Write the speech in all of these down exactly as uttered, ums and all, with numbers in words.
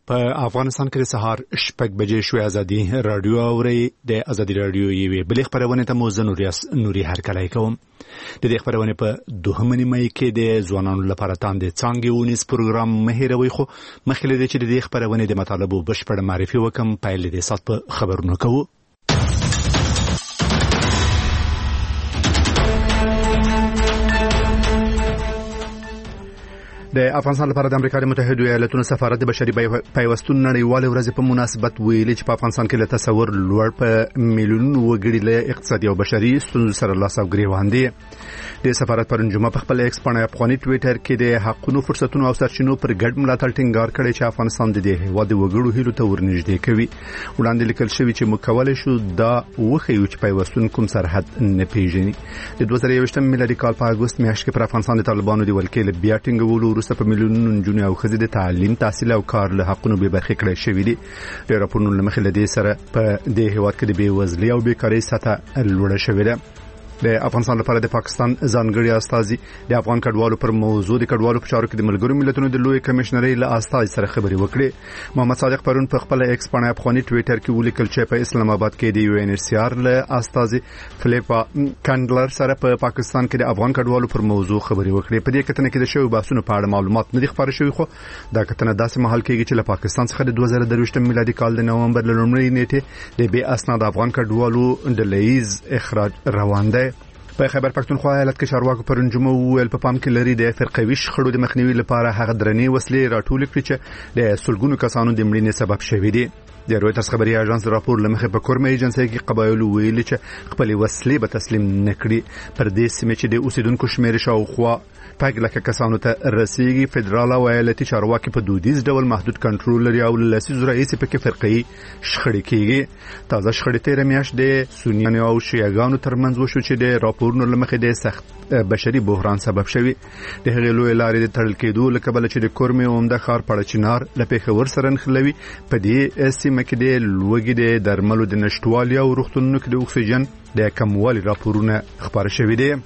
په افغانستان کې د سهار شپږ بجې شوې ازادي رادیو اوري د ازادي رادیو یوې بلې خبرونه ته موزه نوریاس نوري هرکلای کوم د دې خبرونه په دوهمه نیمه کې د ځوانانو لپاره تاند څنګه ونیس پروګرام مهیروي خو مخکې د چې د خبرونه د مطالبو بشپړ معرفي وکم پایل د سات په خبرونه کوو د افغانستان لپاره د امریکا متحده ایالاتونو سفارت د بشري پیوستون نړیوال ورځ په مناسبت ویلي چې په افغانستان کې له تصور لوړ په میلیونونو وګړي له اقتصادي او بشري ستونزو سره لاس او ګریوان دي د سفارت پرون جمعه په خپل ایکس باندې افغاني ټوئیټر کې د حقوقو فرصتونو او سرچینو پر ګډ ملاتړ ټینګار کړی چې افغانستان د دې هیواد د وګړو هیلو ته ورنږدې کوي وړاندې لیکل شوی چې مکوله شو دا وخیو چې پیوستون کوم سرحد نه پیژني د دوه زره یوولسم میلادي کال په اگست میاشت کې پر افغانستان د طالبانو د ولکې بیا ټینګولو وروسته په میلیونونو نجونې او ښځې د تعلیم تحصیل او کار له حقونو به برخې کړې شوې دي د راپورونو لمخې لدې سره په دې هیواد کې د بیوزلۍ او بیکارۍ سطح لوړه شوې ده د افغانستان لپاره د پاکستان ځانګړي استازي د افغان کډوالو پر موضوع د کډوالو په چارو کې د ملګرو ملتونو د لوی کمشنري له استازي سره خبري وکړي محمد صادق پرون په خپل ایکس باندې افغاني ټوئیټر کې ولیکل چې په اسلام آباد کې د یو ان ایچ سی آر له استازي فلیپا کانډلر سره په پاکستان کې د افغان کډوالو پر موضوع خبري وکړي په دې کتنه کې د شوی بحثونو په اړه معلومات نه دي خبري شوی خو دا کتنه داسې محل کېږي چې له پاکستان څخه د دوه زره درویشتم میلادي کال د نومبر لومړۍ نیټه د بي اسناد افغان کډوالو د لیز اخراج روان دی په خیبر پښتونخوا ایالت کې چارواکو پرون جمعه ویل په پام کې لري د فرقوي شخړو د مخنیوي لپاره هغه درنې وسلې راټول کړي چې د سلګونو کسانو د مړینې سبب شوي دي د رويټرز خبري اژانس راپور لمخه په کورمه ایجنسي کې قبایلو ویل چې خپل وسلې به تسلیم نکړي پر دې سیمه چې د اوسیدونکو شمیر شاوخوا پاک لکه کسانو ته رسیدي فدرال او ایالتي چارواکي په دودیز ډول محدود کنټرول لري او لسیز رئیس په کې فرقي شخړې کېږي تازه شخړې تیر میاشت د سنیانو او شیعاګانو ترمنځ وشو چې د راپورونو لمخه د سخت بشري بحران سبب شوی د هغې لوی لارې د تړل کېدو لکه بل چې د کورمه عمده ښار پړچنار لپاره خبر سره نخلوي په دې سیمه کې د لوګي د درملو د نشټوالي او روغتونونو کې د اکسیجن د کموالي راپورونه خبر شوي دي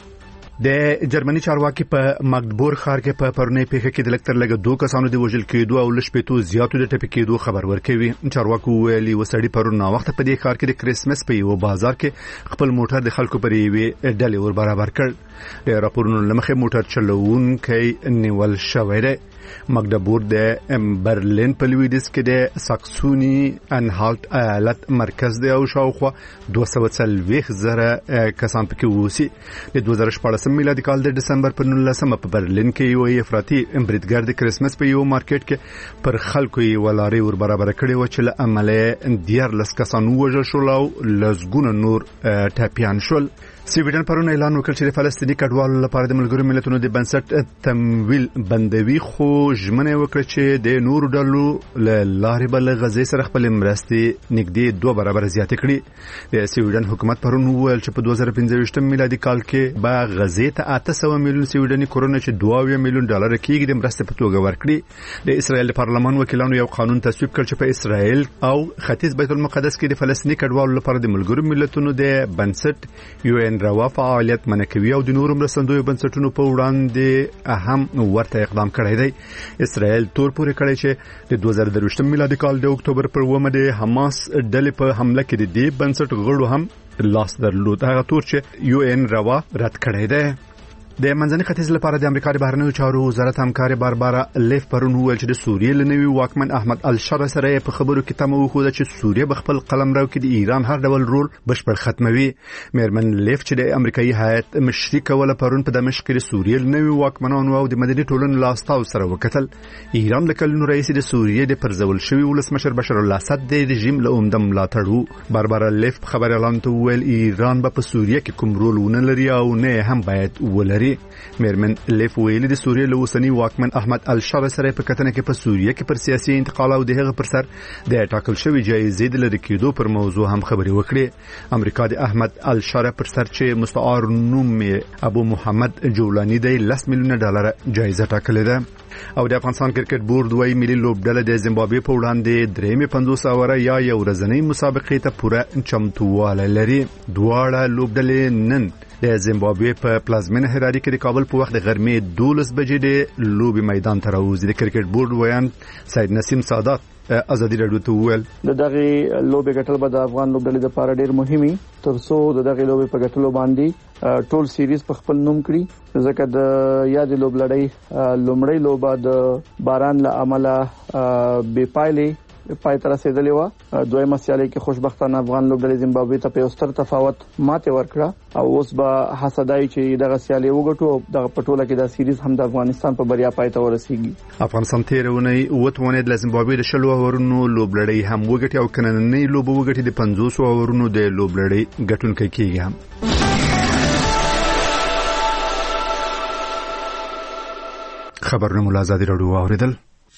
د جرمني چارواکي په ماګدبورګ ښار کې په پرونی پیښه کې د لکتر لګ دوه کسانو د وژل کېدو او لشپېتو زیاتو د ټپي کېدو خبر ورکوي چارواکو ویلي وسړي پرون وخت په دې ښار کې د کریسمس په یو بازار کې خپل موټر د خلکو پر یوې ډلې ور برابر کړ د راپورونو لمخې موټر چلوونکی نیول شوی دی ماګدبورګ د برلین په لویدیس کې د ساکسونی انهالت ایالت مرکز دی او شاوخوا دوه سوه څلوېښت زره کسان پکې اوسي د دوه زره شپاړسم میلادي کال د دسمبر په نولسمه په برلین کې یو افراطي بریدګر د کریسمس په یو مارکیټ کې پر خلکو یې ولاري ور برابر کړي و چې له عمله دیارلس کسان وژل شول او لزګونه نور ټاپیان شول سویډن پرون اعلان وکړ چې د فلسطیني کډوالو لپاره د ملګرو ملتونو د بنسټ تمویل بندوي خو ژمنه وکړه چې د نورو ډلو له لارې بل غزې سره خپل مرستې نږدې دوه برابر زیاتې کړي د سویډن حکومت پرون وویل چې په دوه زره پنځه ویشتم میلادي کال کې به غزې ته اته سوه میلیون سویډني کورونه چې دوه اویا میلیون ډالر کېږي د مرستې په توګه ورکړي د اسرایل پارلمان وکیلانو یو قانون تصویب کړ چې په اسرایل او ختیځ بیت المقدس کې د فلسطیني کډوالو لپاره د ملګرو ملتونو د بنسټ یو ان روا فعالیت منکوي او د نورو مرستندوی بنسټونو په وړاندې اهم ورته اقدام کړی دی اسرائیل تور پورې کړی چې د دوه زره درویشتم میلادي کال د اکتوبر پر اوومه د حماس ډلې په حمله کې د دې بنسټ غړو هم لاس درلود هغه تور چې یو ان روا رد کړی دی د منځني ختیځ لپاره د امریکا د بهرنیو چارو وزارت همکار باربارا لیف پرون ویل چې د سوریې لنوي واکمن احمد الشر سره په خبرو کې تمه وکړه چې سوریه بخپل قلمرو کې د ایران هر ډول رول بشپړ ختموي مېرمن لیف چې د امریکایي هیئت مشري کوله پرون په دمشق کې د سوریې لنوي واکمنانو او د مدني ټولنې لاستاو سره وکتل ایران لکه رئیس د سوریې د پرځول شوی ولسمشر بشار الاسد د رژیم له عمده ملاتړو باربارا لیف خبر اعلان ته ویل ایران به په سوریه کې کوم رول ونه لري او نه هم باید ولري مېرمن لیف ویلي د سوریې له اوسنی واکمن احمد الشر سره په کتنه کې په سوریه کې پر سیاسي انتقال او د هغه پر سر د ټاکل شوی جایزې د لری کېدو پر موضوع هم خبري وکړي امریکا د احمد الشر پر سر چې مستعار نوم ابو محمد جولانی د لس میلیون ډالر جایزه ټاکلې ده او د افغانستان کرکټ بورډ وايي ملي لوبډله د زیمبابوې په وړاندې درېمه پنځوس اوره یا یو ورځنۍ مسابقې ته پوره چمتووالی لري دواړه لوبډلې نن د زیمبابوې په پلازمینه هراري کې د کابل په وخت د غرمې دولس بجې د لوبي میدان ته راوځي د کرکټ بورډ ویان سید نسیم سادات ازادي راډیو ته وویل د دغه لوبې ګټل به د افغان لوبډلې لپاره ډېر مهمي ترڅو د دغه لوبې په ګټلو باندې ټول سیریز په خپل نوم کړي ځکه د یاد لوبلړۍ لومړی لوبه د باران له امله بې پایلې پای تر رسیدلې و دویمه سیالي کې خوشبختانه افغان لوبډلې زیمبابوې ته په ستر تفاوت ماته ورکړه او اوس به حسدای چې دغه سیالي وګټو دغه پټوله کې د سیریز هم د افغانستان په بریا پای ته ورسیږي. افغانستان تیرونه وټونه د زیمبابوې د شلو اورونو لوبلړۍ هم وګټي او کنننۍ لوب وګټي د پنځوس اورونو د لوبلړۍ ګټونکي کیږي هم. خبرونه مولا ازادي راډیو اوریدل.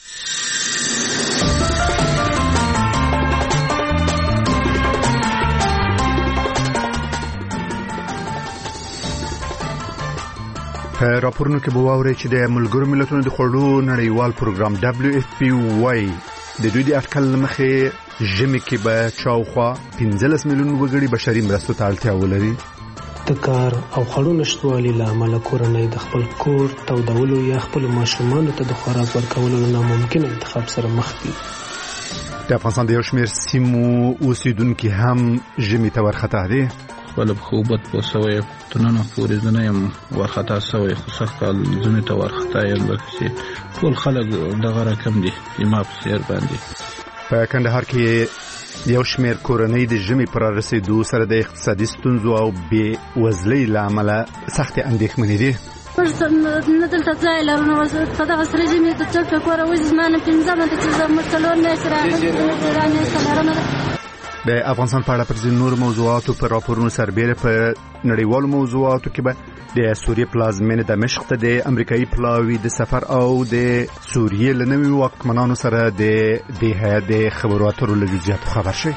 په راپورونو کې به واورئ چې د ملګرو ملتونو د خوړو نړیوال پروګرام دبليو اف پی وايي د دوی د اټکل مخې ژمي کې به چاوخوا پنځلس میلیون وګړي بشري مرستو ته اړتیا ولري. د کار او خوړو نشټوالي له امله کورنۍ د خپل کور تودولو یا خپل ماشومانو ته د خوراک ورکولو ناممکن انتخاب سره مخ دي. د افغانستان د یو شمېر سیمو اوسیدونکي هم ژمي ته ورخطا دي. خپل خوبت په سوې تننه پورې زنه يم ورخطا سوې خو سخت زمي ته ورخطا یم چې ټول خلک دغه رقم دي ما په سیر باندې. په کندهار کې یو شمېر کورنۍ د ژمي پر رسیدو سره د اقتصادي ستونزو او بې وزلۍ له امله سخت اندېښمنې دي. نه دلته ځای لرو په دغه سره ژمي ته څوک په کور وځي زما نه پنځمه ته چې زه مټلور نه سره د افغانستان په اړه پر ځینو نور موضوعاتو پر راپورونو سربېره په نړیوالو موضوعاتو کې به د سوریې پلازمینه دمشق ته د امریکایي پلاوي د سفر او د سوریې له نوي واکمنانو سره د دې هیات د خبرو اترو له جزئیاتو خبر شي.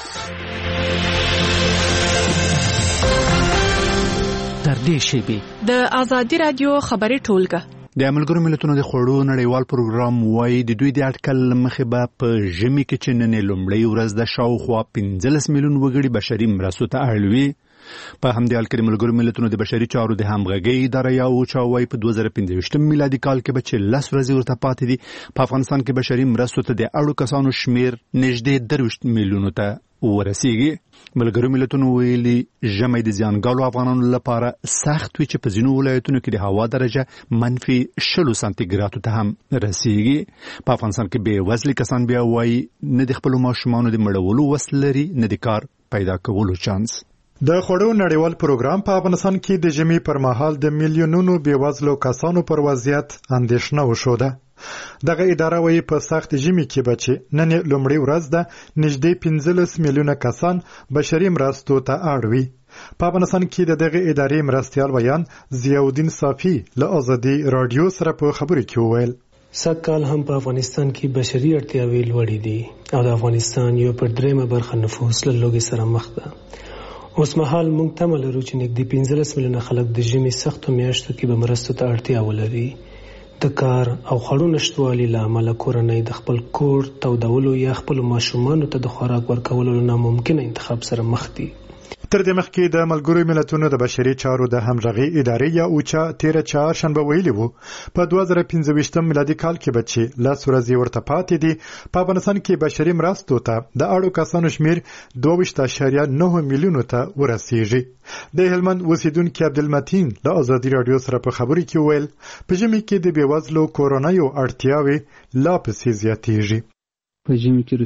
تر دې شی د ازادي رادیو خبري ټولګه د ملګرو ملتونو د خوړو نړیوال پروګرام وايي د دوی د اټکل مخې به په ژمي کې چې نن لومړی ورځ د شاوخوا پنځلس میلیون وګړي بشري مرستو ته اړ وي. په همدې حال کې د ملګرو ملتونو د بشري چارو د همغږۍ اداره یا اوچا وايي په دوه زره پنځه ویشت میلادي کال کې به چې لس ورځې ورته پاتې دي په افغانستان کې بشري مرستو ته د اړو کسانو شمیر نږدې درویشت میلیونو ته ورسیږي. ملګرو ملتونو ویلي ژمي د زیانګالو افغانانو لپاره سخت وي چې په ځینو ولایتونو کې د هوا درجه منفي شلو سانتیګرادو ته هم رسیږي. په افغانستان کې بې وزلي کسان بیا وایي نه د خپلو ماشومانو د مړولو وس لري نه د کار پیدا کولو چانس. د خوړو نړیوال پروګرام په افغانستان کې د ژمي پر مهال د میلیونونو بېوزلو کسانو پر وضعیت اندېښنه وښوده. دغه اداره وايي په سخت ژمي کې به چې نن لومړی ورځ ده نږدې پنځلس میلیونه کسان بشري مرستو ته اړ وي. په افغانستان کې د دغه ادارې مرستیال ویان ضیاءالدین صافي له ازادي راډیو سره په خبرو کې وویل سږ کال هم په افغانستان کې بشري اړتیاوې لوړې دي او د افغانستان یو پر درېمه برخه نفوس له لوږې سره مخ ده. اوس مهال موږ تمه لرو چې نږدې پنځلس میلیونه خلک د ژمي سختو میاشتو کې به مرستو ته اړتیا ولري. د کار او خوړو نشټوالي له امله کورنۍ د خپل کور تودولو یا خپل ماشومانو ته د خوراک ورکولو ناممکن انتخاب سره مخ دي. تر دې مخکې د ملګرو ملتونو د بشري چارو د همغږۍ ادارې یا اوچا تیر چهارشنبه ویلي وو په دوه زره پنځه ویشتم میلادي کال کې به چې لس ورځې ورته پاتې دي په افغانستان کې بشري مرستو ته د اړو کسانو شمیر دوه ویشت اعشاریه نه میلیونو ته ورسیږي. د هلمند اوسیدونکي عبدالمتین له ازادي راډیو سره په خبرو کې ویل په ژمي کې د بېوزلو کورنیو اړتیاوې لا پسې زیاتېږي. په ژمي کې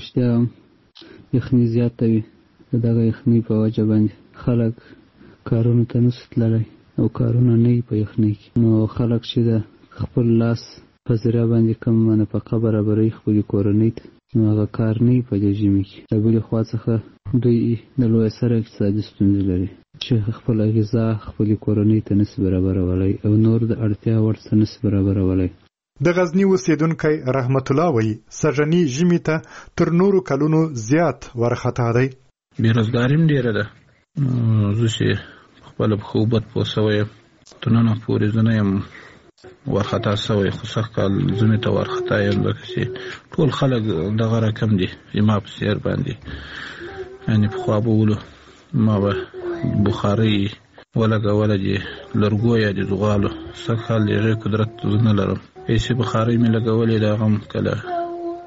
رښتیا یخني زیاته وي. دغه یخني په وجه باندې خلک کارونو ته نشي تللی او کارونه نه په یخني کې نو خلک چې د خپل لاس په ذریعه باندې کوم نفقه برابروي خپلې کورنۍ ته نو هغه کار نه په دې ژمي کې. د بلې خوا څخه دوی د لوی سره اقتصادي ستونزې لري چې خپل غذا خپلې کورنۍ ته نشي برابرولی او نور د اړتیا وړ څه نشي برابرولی. د غزنی اوسیدونکی رحمت الله وایي سږني ژمي ته تر نورو کلونو زیات ورخطا دی. بیروزګاري هم ډېره ده. زه چې خپله خوبت په سوې تننه پورې زه نه یم ورخطا سوی خو سخت کال ژمي ته ورخطا یم ځکه چې ټول خلک دغه رقم دي زما په څېر باندې یعنې پخوا به ولو ما به بخارۍ ولګوله چې لرګو یا د زغالو سږ کال د هغې قدرت زه نه لرم پیسې بخارۍ مې لګولې د هغه هم کله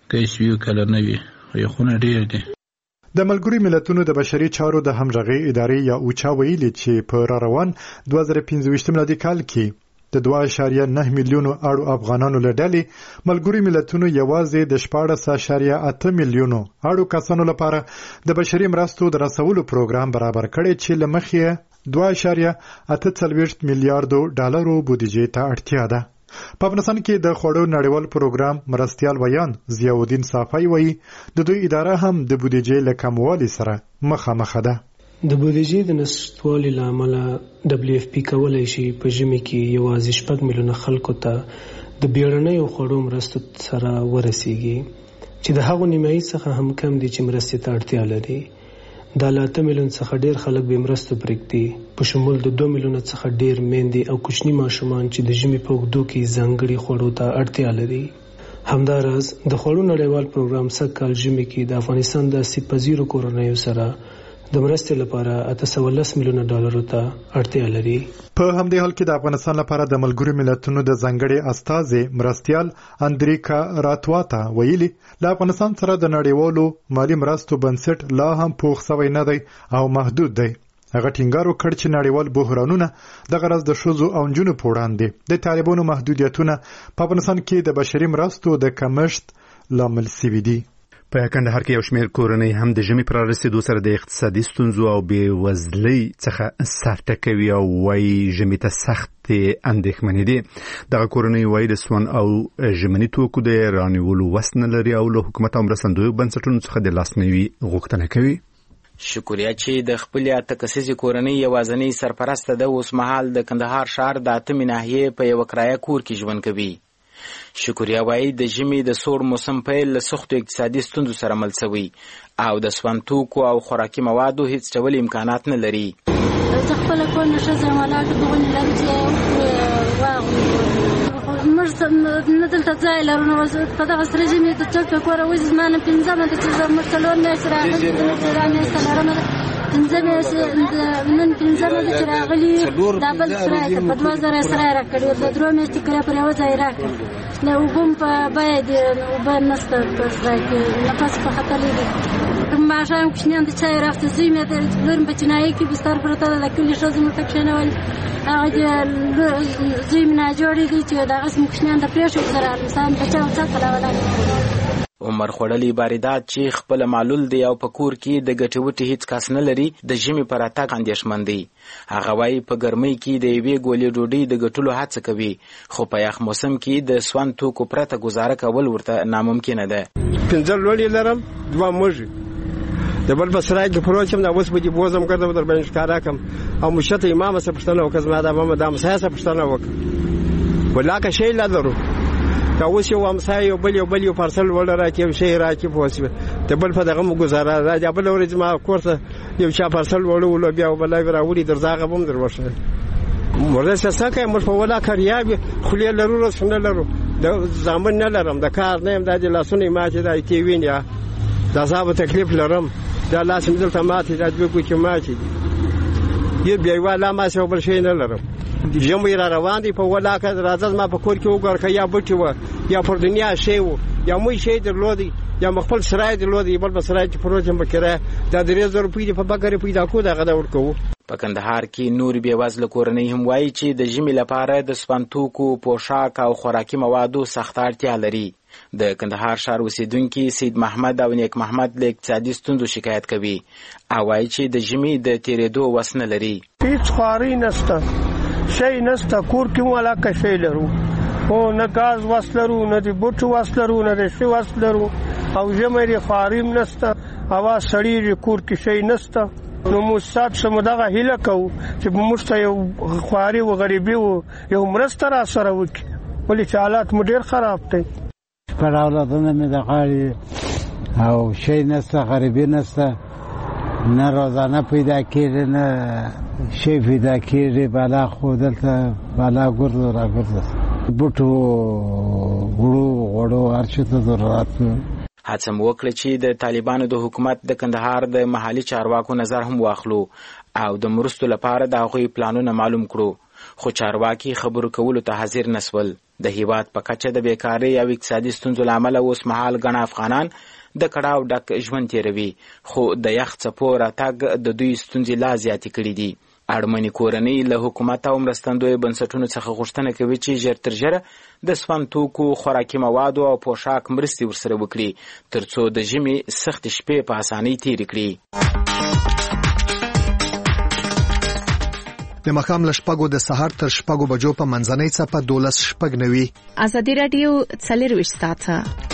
کیس ویو کله نه وي یو خونه ډیر دي. د ملګري ملتونو د بشري چارو د همغږي ادارې یا اوچا ویلي چې په را روان دوه زره پنځه ویشت میلادي کال کې د دوه اعشاریه نه میلیونو اړو افغانانو له ډلې ملګري ملتونو یوازې د شپاړس اعشاریه اته میلیونو اړو کسانو لپاره د بشري مرستو د رسولو پروګرام برابر کړی چې له مخې دوه اعشاریه اته څلوېښت میلیارډو ډالرو بودیجې ته اړتیا ده. په افغانستان کې د خوړو نړیوال پروګرام مرستیال ویان ضیاء الدین صافی وایي د دوی اداره هم د بودیجې له کموالي سره مخامخ ده. د بودیجې د نشټوالي له امله دبلیو اف پی کولی شي په ژمي کې یوازې شپږ میلیونه خلکو ته د بیړنیو خوړو مرستو سره ورسیږي چې د هغو نیمایي څخه هم کم دي چې مرستې ته اړتیا لري. دا له اته میلیون څخه ډیر خلک به مرستو پرېږدي په شمول د دوه میلیونه څخه ډیر میندې او کوچني ماشومان چې د ژمي په اوږدو کې ځانګړي خوړو ته اړتیا لري. همداراز د خوړو نړیوال پروګرام سږ کال ژمي کې د افغانستان د آسیب پذیرو کورنیو سره د مرستې لپاره اته سوه لس میلیونه ډالرو ته اړتیا لري. په همدې حال کې د افغانستان لپاره د ملګرو ملتونو د ځانګړي استازي مرستیال اندریکا راتواتا ویلي له افغانستان سره د نړیوالو مالی مرستو بنسټ لا هم پوخ شوی نه دی او محدود دی. هغه ټینګار وکړ چې نړیوال بحرانونه د غرض د ښځو او نجونو په وړاندې د طالبانو محدودیتونه په افغانستان کې د بشري مرستو د کمښت لامل شوي دي. په کندهار کې یو شمېر کورنۍ هم د ژمي پر رسیدو سره د اقتصادي ستونزو او بېوزلۍ څخه سر ټکوي او وايي ژمي ته سختې اندېښمنې دي. دغه کورنۍ وايي د سون او ژمني توکو د رانیولو وس نه لري او له حکومت او مرستندویو بنسټونو څخه د لاسنیوي غوښتنه کوي. شکریا چې د خپل اته کسیزې کورنۍ یوازنۍ سرپرسته ده اوس مهال د کندهار ښار د اتمې ناحیې په یوه کرایه کور کې ژوند کوي. شکریا وایي د ژمي د سوړ موسم پیل له سختو اقتصادي ستونزو سره مل شوی او د سون توکو او خوراکي موادو هیڅ ډول امکانات نه لري. زه خپله کور نه ښځه یم ولاړه دغونې لرم چې واغلو موږ نه دلته ځای لرو نو په دغه سره ژمي د چوک په کوره وځي زما نه پنځمه ده چې موږ څلور میاشتې راغلي رامیاشته لرمه ده پنځه میاشتې نن پنځمه ده چې راغلي دا بل سرای ته په دوه زره سرای راکړي د درې میاشتې کرایه پر یوه ځای راکړي نه اوبه هم په بیه دي اوبه نشته په سرای کې نفس په خطرې دي ماښام کوچنیان د چای راخته زوی مې د لور په چینایي کې بستر پرته ده د کلي ښځې مې پکې کښېنولي هغه زوی مې ناجوړې دي چې دغسې مې کوچنیان د پرېښود سره انسان بچه او څه کله ولاړ. عمر خوړلی باریدات چې خپل معلول دی او په کور کې د ګټې وټې هیڅ کس نه لري د ژمي پر راتګ اندېښمن دی. هغه وایي په ګرمۍ کې د یوې ګولې ډوډۍ د ګټلو هڅه کوي خو په یخ موسم کې د سون توکو پرته ګزاره کول ورته ناممکنه ده. پنځه لوڼې لرم دوه موږي د بل په سرای کې پروت یم دا اوس به دې بوزم کړم در باندې ښکاره کړم او مشته امامه څه پوښتنه وکړه زما د ماما د همسایه څه پوښتنه وکړه ولاکه شی نه لرو دا اوس یو همسایه یو بل یو بل یو پارسل وړه راکړي یو شی راکړي په اوس د بل په دغه مو ګزاره دا بله ورځ ما کور ته یو چا پارسل وړه بیا بله یې راوړي در زه هغه به هم در وښه مرسته څه کوې موږ په ولاکه ریاب خولې لرو رس نه لرو د زامن نه لرم د کار نه یم دا د لاسونه یې ماتې دا یې وینې دا زه به تکلیف لرم دا لاس مې دلته ماتې دا دوې ګوتې ماتې دي بیا یوه لا ماسې او بل شی نه لرم. ژمی را روان دی په ولاکه راځه زما په کور کې وګوره که یا بوټي وه یا پر دنیا شی و یا موی شی درلودی یا خپل سرای درلودی بل په سرای کې پروت یم په کرایه دا درې زره روپۍ دي په بګرې پیدا کړو دغه دا ورکوو. په کندهار کې نورې بېوزله کورنۍ هم وایي چې د ژمي لپاره د سپن توکو پوشاک او خوراکي موادو سخته اړتیا لري. د کندهار ښار اوسیدونکي سید محمد او نیک محمد له اقتصادي ستونزو شکایت کوي او وایي چې د ژمي د تېرېدو وس نه لري. هیڅ خواري نشته شی نشته کور کې مو علاقه شی لرو او نه ګاز وس لرو نه د بوټو وس لرو نه د شي وس لرو او ژمی د خواریم نشته هوا سړي کور کې شی نشته نو موږ سات سم دغه هیله کوو چې موږ ته یو خواري و غریبي و یو مرسته را سره وکړي ولې چې حالات مو ډېر خراب دی. پر اولادونه مې د غاړې او شی نشته غریبي نشته نه روزانه پیدا کېږي نه شی پیدا کېږي بالا خو دلته بالا ګرځو را ګرځو بوټو غړو غړو هر څه ته ضرورت هڅه مو وکړه چې د طالبانو د حکومت د کندهار د محلي چارواکو نظر هم واخلو او د مرستو لپاره د هغوی پلانونه معلوم کړو خو چارواکي خبرو کولو ته حاضر نسول. د هیواد په کچه د بیکارۍ او اقتصادي ستونزو له امله اوس مهال ګڼ افغانان د کړاو ډک ژوند تیروي، خو د یخ څپو راتګ د دوی ستونزې لا زیاتې کړي دي. اړمنې کورنۍ له حکومت او مرستندویو بنسټونو څخه غوښتنه کوي چې ژر تر ژره د سون توکو، خوراکي موادو او پوشاک مرستې ورسره وکړي ترڅو د ژمي سختې شپې په اسانۍ تېرې کړي. د ماښام له شپږو د سهار تر شپږو بجو په منځنۍ څپه دولس شپږ نوي. ازادي راډیو څلرویشت ساعته.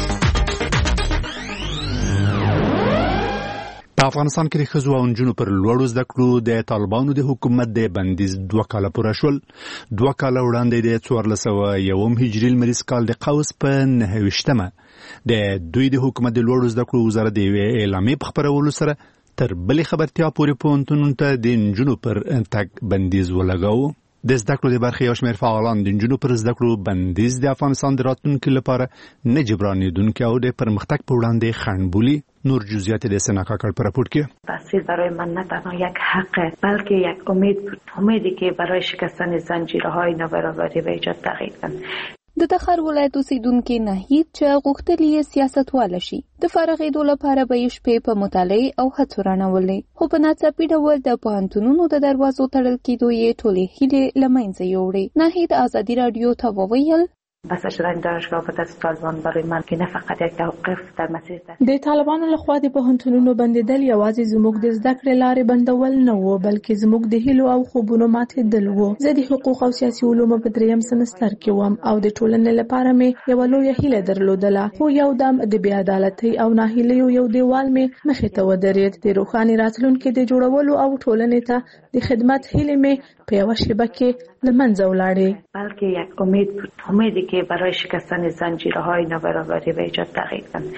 په افغانستان کې د ښځو او نجونو پر لوړو زده کړو د طالبانو د حکومت د بندیز دوه کاله پوره شول. دوه کاله وړاندې د څوارلس سوه یوم هجري لمریز کال د قوس په نهه ویشتمه د دوی د حکومت د لوړو زده کړو وزارت د یوې اعلامیې په خپرولو سره تر بلې خبرتیا پورې پوهنتونونو ته د نجونو پر تګ بندیز ولګاوه. د زده کړو د برخې یو شمېر فعالان د نجونو پر زده کړو بندیز د افغانستان د راتلونکي لپاره نه جبرانېدونکی او د پرمختګ په وړاندې خنډ بولي. نور جزئیات د سنا کاکړ پر راپورت کې. تحصیل برای من نه تنها یک حق بلکه یک امید بود، امیدی که برای شکستن زنجیرهای نابرابری و ایجاد تغییر کنند. د تخار ولایت اوسیدونکو ناهید چې غوښتلې سیاستوال شي د فارغېدو لپاره به یې شپې په مطالعې او هڅو رانولې، خو په ناڅاپي ډول د پوهنتونونو د دروازو تړل کېدو یې ټولې هیلې له منځه یوړې. ناهید ازادي راډیو ته وویل بسته شدن دانشگاه به دست طالبان برای من که نه فقط یک توقف در مسیر ده. د طالبانو لخوا د پوهنتونونو بندیدل یوازې زموږ د زده کړې لارې بندول نه وو، بلکې زموږ د هیلو او خوبونو ماتېدل وو. زه د حقوق او سیاسي علومو په دریم سمستر کې وم او د ټولنې لپاره مې یو لویه هیله درلودله، خو یو دم د بې عدالتۍ او ناهیلیو یو دیوال مې مخې ته ودرېد. د روښانه راتلونکي د جوړولو او ټولنې ته د خدمت هیله مې په یو شیبه کې لمنځه ولاړې. بلکه یک امید بود، امیدی که برای شکستن زنجیرهای نابرابری و ایجاد تغییر کنند.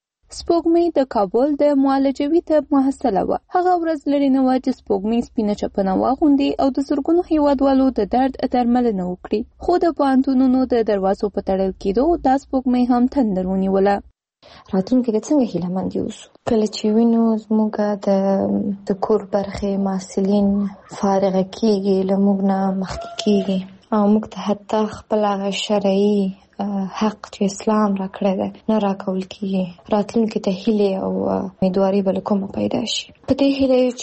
سپوږمۍ د کابل د معالجوي طب محصله وه. هغه ورځ لري نه وه چې سپوږمۍ سپینه چپنه واغوندي او د زرګونو هیوادوالو د درد درملنه وکړي، خو د پوهنتونونو د دروازو په تړل کېدو دا سپوږمۍ هم تندر ونیوله. راتلونکي کې څنګه هیله مند اوسو؟ کله چې وینو زموږ د د کور برخې محصلین فارغ کیږي، له موږ نه مخکې کیږي او موږ ته حتی خپل هغه شرعي حق چې اسلام راکړی دی نه راکول کیږي. راتلونکي ته هیلې او امیدواري به له کومه پیدا شي. په دې هیله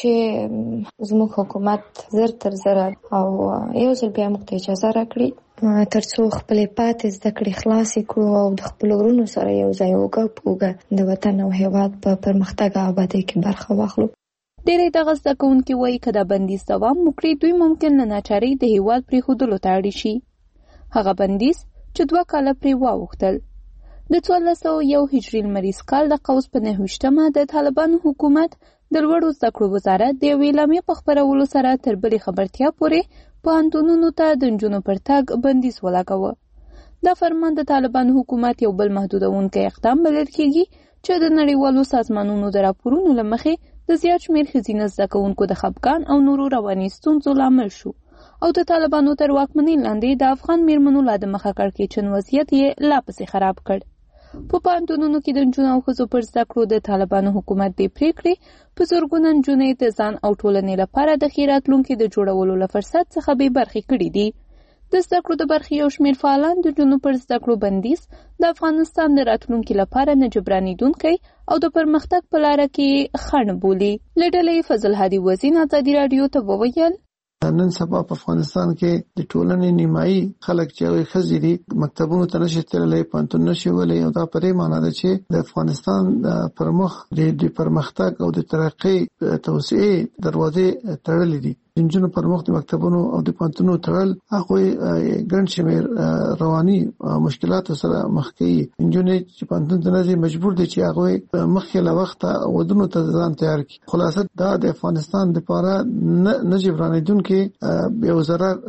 چې زموږ حکومت زر تر زره او یو ځل بیا موږ ته اجازه راکړي ترڅو خپلې پاتې زده کړې خلاصې کړو او د خپلو وروڼو سره یو ځای اوږه په اوږه د وطن او هېواد په پرمختګ او ابادۍ کې برخه واخلو. ډېری دغه زده کوونکي وایي که دا بندیز دوام وکړي دوی ممکن له ناچارۍ د هېواد پرېښودلو ته اړ شي. هغه بندیز چې دوه کاله پرې واوښتل. د څوارلس سوه یو هجري لمریز کال د قوس په نهه ویشتمه د طالبانو حکومت د لوړو زده کړو وزارت د یوې اعلامیې په خپرولو سره تر بلې خبرتیا پورې پوهنتونونو ته د نجونو پر تګ بندیز ولګاوه. دا فرمان د طالبانو حکومت یو بل محدودونکی اقدام بلل کېږي چې د نړیوالو سازمانونو د راپورونو له مخې د زیات شمېر ښځینه زده کوونکو د خپګان او نورو رواني ستونزو لامل شو او د طالبانو تر واکمنۍ لاندې د افغان میرمنو لا د مخه کړکېچن وضعیت یې لا پسې خراب کړ. په پوهنتونونو کې د نجونو او ښځو پر زده کړو د طالبانو حکومت دې پرېکړې په زرګونه نجونې د ځان او ټولنې لپاره د ښې راتلونکي د جوړولو له فرصت څخه بې برخې کړي دي. د زده کړو د برخې یو شمېر فعالان د نجونو پر زده کړو بندیز د افغانستان د راتلونکي لپاره نه جبرانېدونکی او د پرمختګ په لاره کې خنډ بولي. له ډلې فضل هادي وزین ازادي راډیو ته وویل نن سبا په افغانستان کې د ټولنې نیمایي خلک چې هغوی ښځې دي مکتبونو ته نشي تللی، پوهنتون نشي ولی، او دا په دې معنا ده چې د افغانستان پر مخ د پرمختګ او د ترقۍ توسعې دروازې تړلې دي. د نجونو پر مخ د مکتبونو او د پوهنتونونو تړل هغوی ګڼ شمېر رواني مشکلاتو سره مخ کوي. نجونې چې پوهنتون ته نه ځي مجبور دي چې هغوی مخکې له وخته ودونو ته ځان تیار کړي. خلاصه دا د افغانستان لپاره نه جبرانېدونکې یو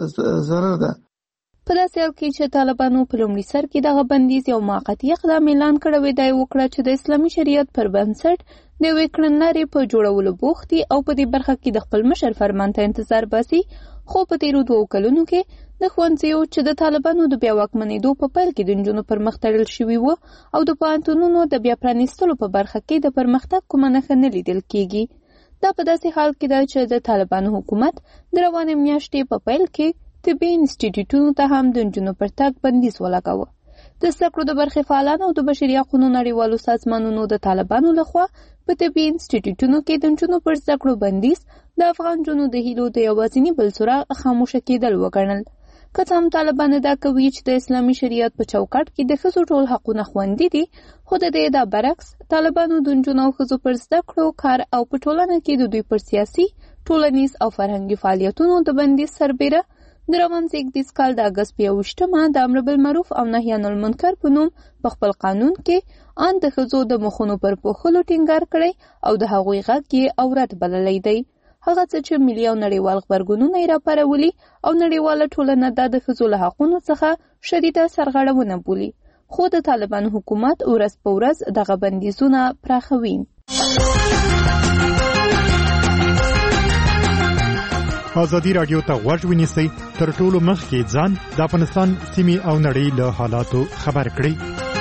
ضرر ده. په داسې حال کې چې طالبانو په لومړي سر کې دغه بندیز یو موقتي اقدام اعلان کړی دی وکړه چې د اسلامي شریعت پر بنسټ د یوې کړنلارې په جوړولو بوخت دي او په دې برخه کې د خپل مشر فرمان ته انتظار باسي، خو په تېرو دوو کلونو کې د ښوونځیو چې د طالبانو د بیا واکمنېدو په پیل کې د نجونو پر مخ تړل شوي وو او د پوهنتونونو د بیا پرانیستلو په برخه کې د پرمختګ کومه نښه نه لیدل کېږي. دا په داسې حال کې ده چې د طالبانو حکومت د روانې میاشتې په پیل کې طبي انسټیټیوټونو ته هم د نجونو پر تګ بندیز ولګاوه. د زده کړو د برخې فعالانو او د بشري حقوقو نړیوالو سازمانونو د طالبانو لخوا په طبي انسټیټیوټونو کې د نجونو پر زده کړو بندیز د افغان نجونو د هیلو د یوازیني بل څراغ خاموشه کېدل وګڼل. که څه هم طالبان ادعا کوي چې د اسلامي شریعت په چوکاټ کې د ښځو ټول حقونه خوندي دي، خو د دې د برعکس طالبانو د نجونو او ښځو پر زده کړو، کار او په ټولنه کې د دوی پر سیاسي، ټولنیز او فرهنګي فعالیتونو د بندیز سربیره د روان زېږدیز کال د اګست په یوویشتمه د امر بالمعروف او نهي عن المنکر په نوم په خپل قانون کې ان د ښځو د مخونو پر پوښلو ټینګار کړی او د هغوی غږ یې اورت بللی دی. هغه څه چې ملي او نړیوال غبرګونونه یې راپارولي او نړیواله ټولنه دا د ښځو له حقونو څخه شدیده سرغړونه بولي، خو د طالبان حکومت ورځ په ورځ دغه بندیزونه پراخوي. ازادي راډیو ته غوږ ونیسئ، تر ټولو مخکې ځان د افغانستان سیمې او نړۍ له حالاتو خبر کړئ.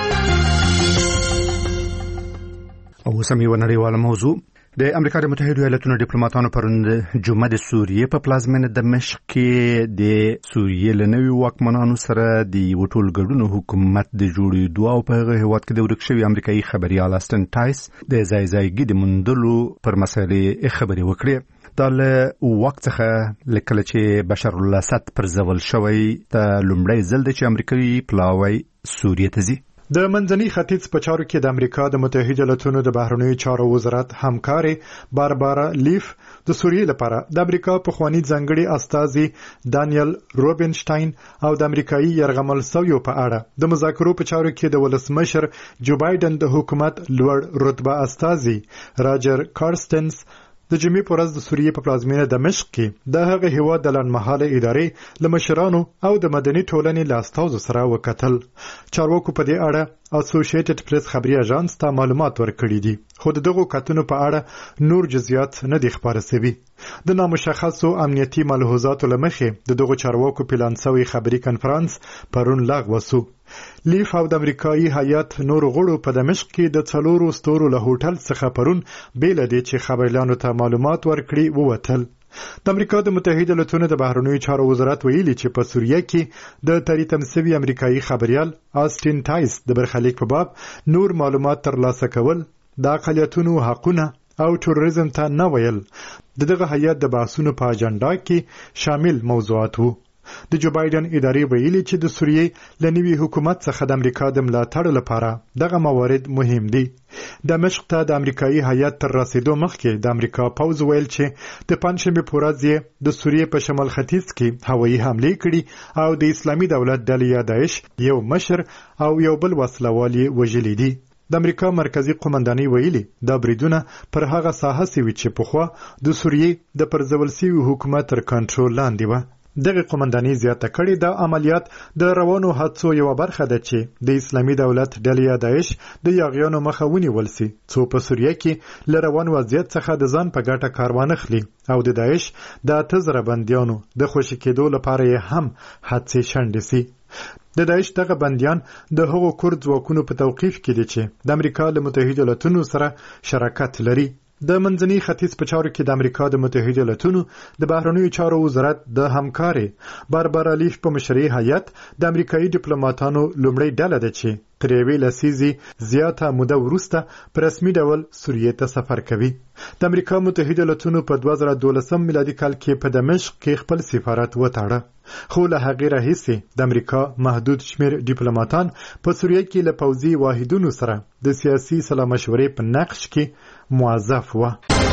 او سمې و نړیواله موضوع. د امریکا د متحده ایالاتونو ډیپلوماټانو پرون د جمعه د سوریې په پلازمینه دمشق کې د سوریې له نوي واکمنانو سره د یو ټولګډون حکومت د جوړېدو او په هغه هېواد کې د ورک شوي امریکایي خبریال اسټن ټایس د ځای ځایګي د موندلو پر مسایلې خبرې وکړې. دا له وخت څخه لکه چې بشار الاسد پر ځول شوی ته لومړی ځل دی چې امریکایي پلاوی سوریې ته ځي. د منځني ختیځ په چارو کې د امریکا د متحده ایالاتونو د بهرنیو چارو وزارت همکاري باربارا لیف د سوریې لپاره د امریکا پخوانی ځانګړي استازي دانیل روبینشتاین او د امریکایي یرغمل سویو په اړه د مذاکرو په چارو کې د ولسمشر جو بایدن د حکومت لوړ رتبه استازي راجر کارستنس د جمعې په ورځ د سوریې په پلازمینه دمشق کې د هغه هیواد د لنډمهاله ادارې له مشرانو او د مدني ټولنې له استازو سره وکتل. چارواکو په دې اړه اسوسییټډ پریس خبري اژانس ته معلومات ورکړي دي، خو دغه کتنو په اړه نور جزئیات نه دي خبره شوي. د نامشخصو امنیتي ملحوظاتو لمخې د دغه چارواکو پلان شوی خبري کنفرانس پرون لغوه شو. لیف او د امریکایي هیات نور غړو په دمشق کې د څلورو ستورو له هوټل څخه پرون بیل دي چې خبريالانو ته معلومات ورکړي ووتل. د امریکا د متحده ایالاتونو د بهرنیو چارو وزارت ویلي چې په سوریه کې د تریتم سوي امریکایي خبريال آسټین ټایس د برخلیک په باب نور معلومات ترلاسه کول، د اقلیتونو حقونه او تروریزم ته نه ویل د دغه هیات د بحثونو په اجنډا کې شامل موضوعات وو. د جو بایدن ادارې ویلي چې د سوریې له نوي حکومت څخه د امریکا د ملاتړ لپاره دغه موارد مهم دي. دمشق ته د امریکایي هیات تر رسیدو مخکې د امریکا پوځ ویل چې د پنځشنبه په ورځ د سوریې په شمال ختیځ کې هوایي حمله کړې او د اسلامي دولت ډلې یا داعش یو مشر او یو بل وسلوال وژلي دي. د امریکا مرکزی قومندانۍ ویلي دا بریدونه پر هغه ساحه سوي چې پخوا د سوریې د پرځول شوي حکومت تر کنټرول لاندې و. دغه قومندانۍ زیاته کړې دا عملیات د روانو حادثو یو برخه ده چې د اسلامي دولت ډلې یا داعش د یاغیانو مخه ونیول سي، څو په سوریه کې له روان وضعیت څخه د ځان په ګټه کاروان اخلي او د داعش د اته زره بندیانو د خوشي کېدو لپاره یې هم حادثې شنډې سي. د داعش دغه بندیان د هغو کورد ځواکونو په توقیف کې دي چې د امریکا له متحده ایالاتونو سره شراکت لري. د منځني ختیځ په چارو کې د امریکا د متحده ایالاتونو د بهرنیو چارو وزارت د همکاري باربارا لیف په مشرۍ هیات د امریکایي ډیپلوماټانو لومړی ډله ده چې تر یوې لسیزې زیاته موده وروسته په رسمي ډول سوریې ته سفر کوي. د امریکا متحده ایالاتونو په دوه زره دولسم میلادي کال کې په دمشق کې خپل سفارت وتاړه، خو له هغې راهیسې د امریکا محدود شمیر ډیپلوماټان په سوریه کې له پوځي واحدونو سره د سیاسي سلا مشورې په نقش کې موظف و.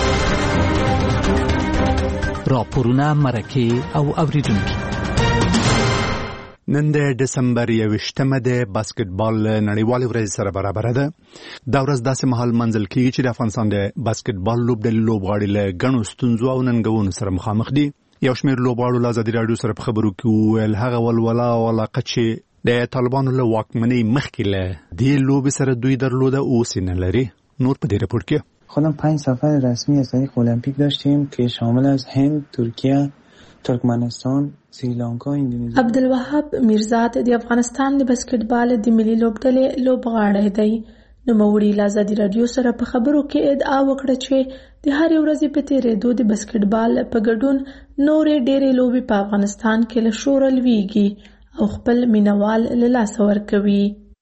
راپورونه، مرکې او اوریدونکي. نن د دسمبر یوویشتمه د باسکټبال نړیوالې ورځې سره برابر ده. دا ورځ داسې مهال منځل کېږي چې د افغانستان د باسکټبال لوبډلې لوبغاړي له ګڼو ستونزو او ننګونو سره مخامخ دي. یو شمېر لوبغاړو له ازادي راډیو سره په خبرو کې وویل هغه ولوله او علاقه چې د طالبانو له واکمنۍ مخکې له دې لوبې سره دوی درلوده اوس یې نه لري. نور په دې رپورت کې خودم پنج سفر رسمی از طریق المپیک داشتیم که شامل از هند، ترکیه، ترکمنستان، سریلانکا، اندونیزیا. عبدالوهاب میرزاد د افغانستان د باسکټبال د ملي لوبډلې لوبغاړی دی. نوموړي له ازادي راډیو سره په خبرو کې ادعا وکړه چې د هرې ورځې په تېرېدو د بسکټبال په ګډون نورې ډېرې لوبې په افغانستان کې له شوره لویږي او خپل مینوال له لاسه ورکوي.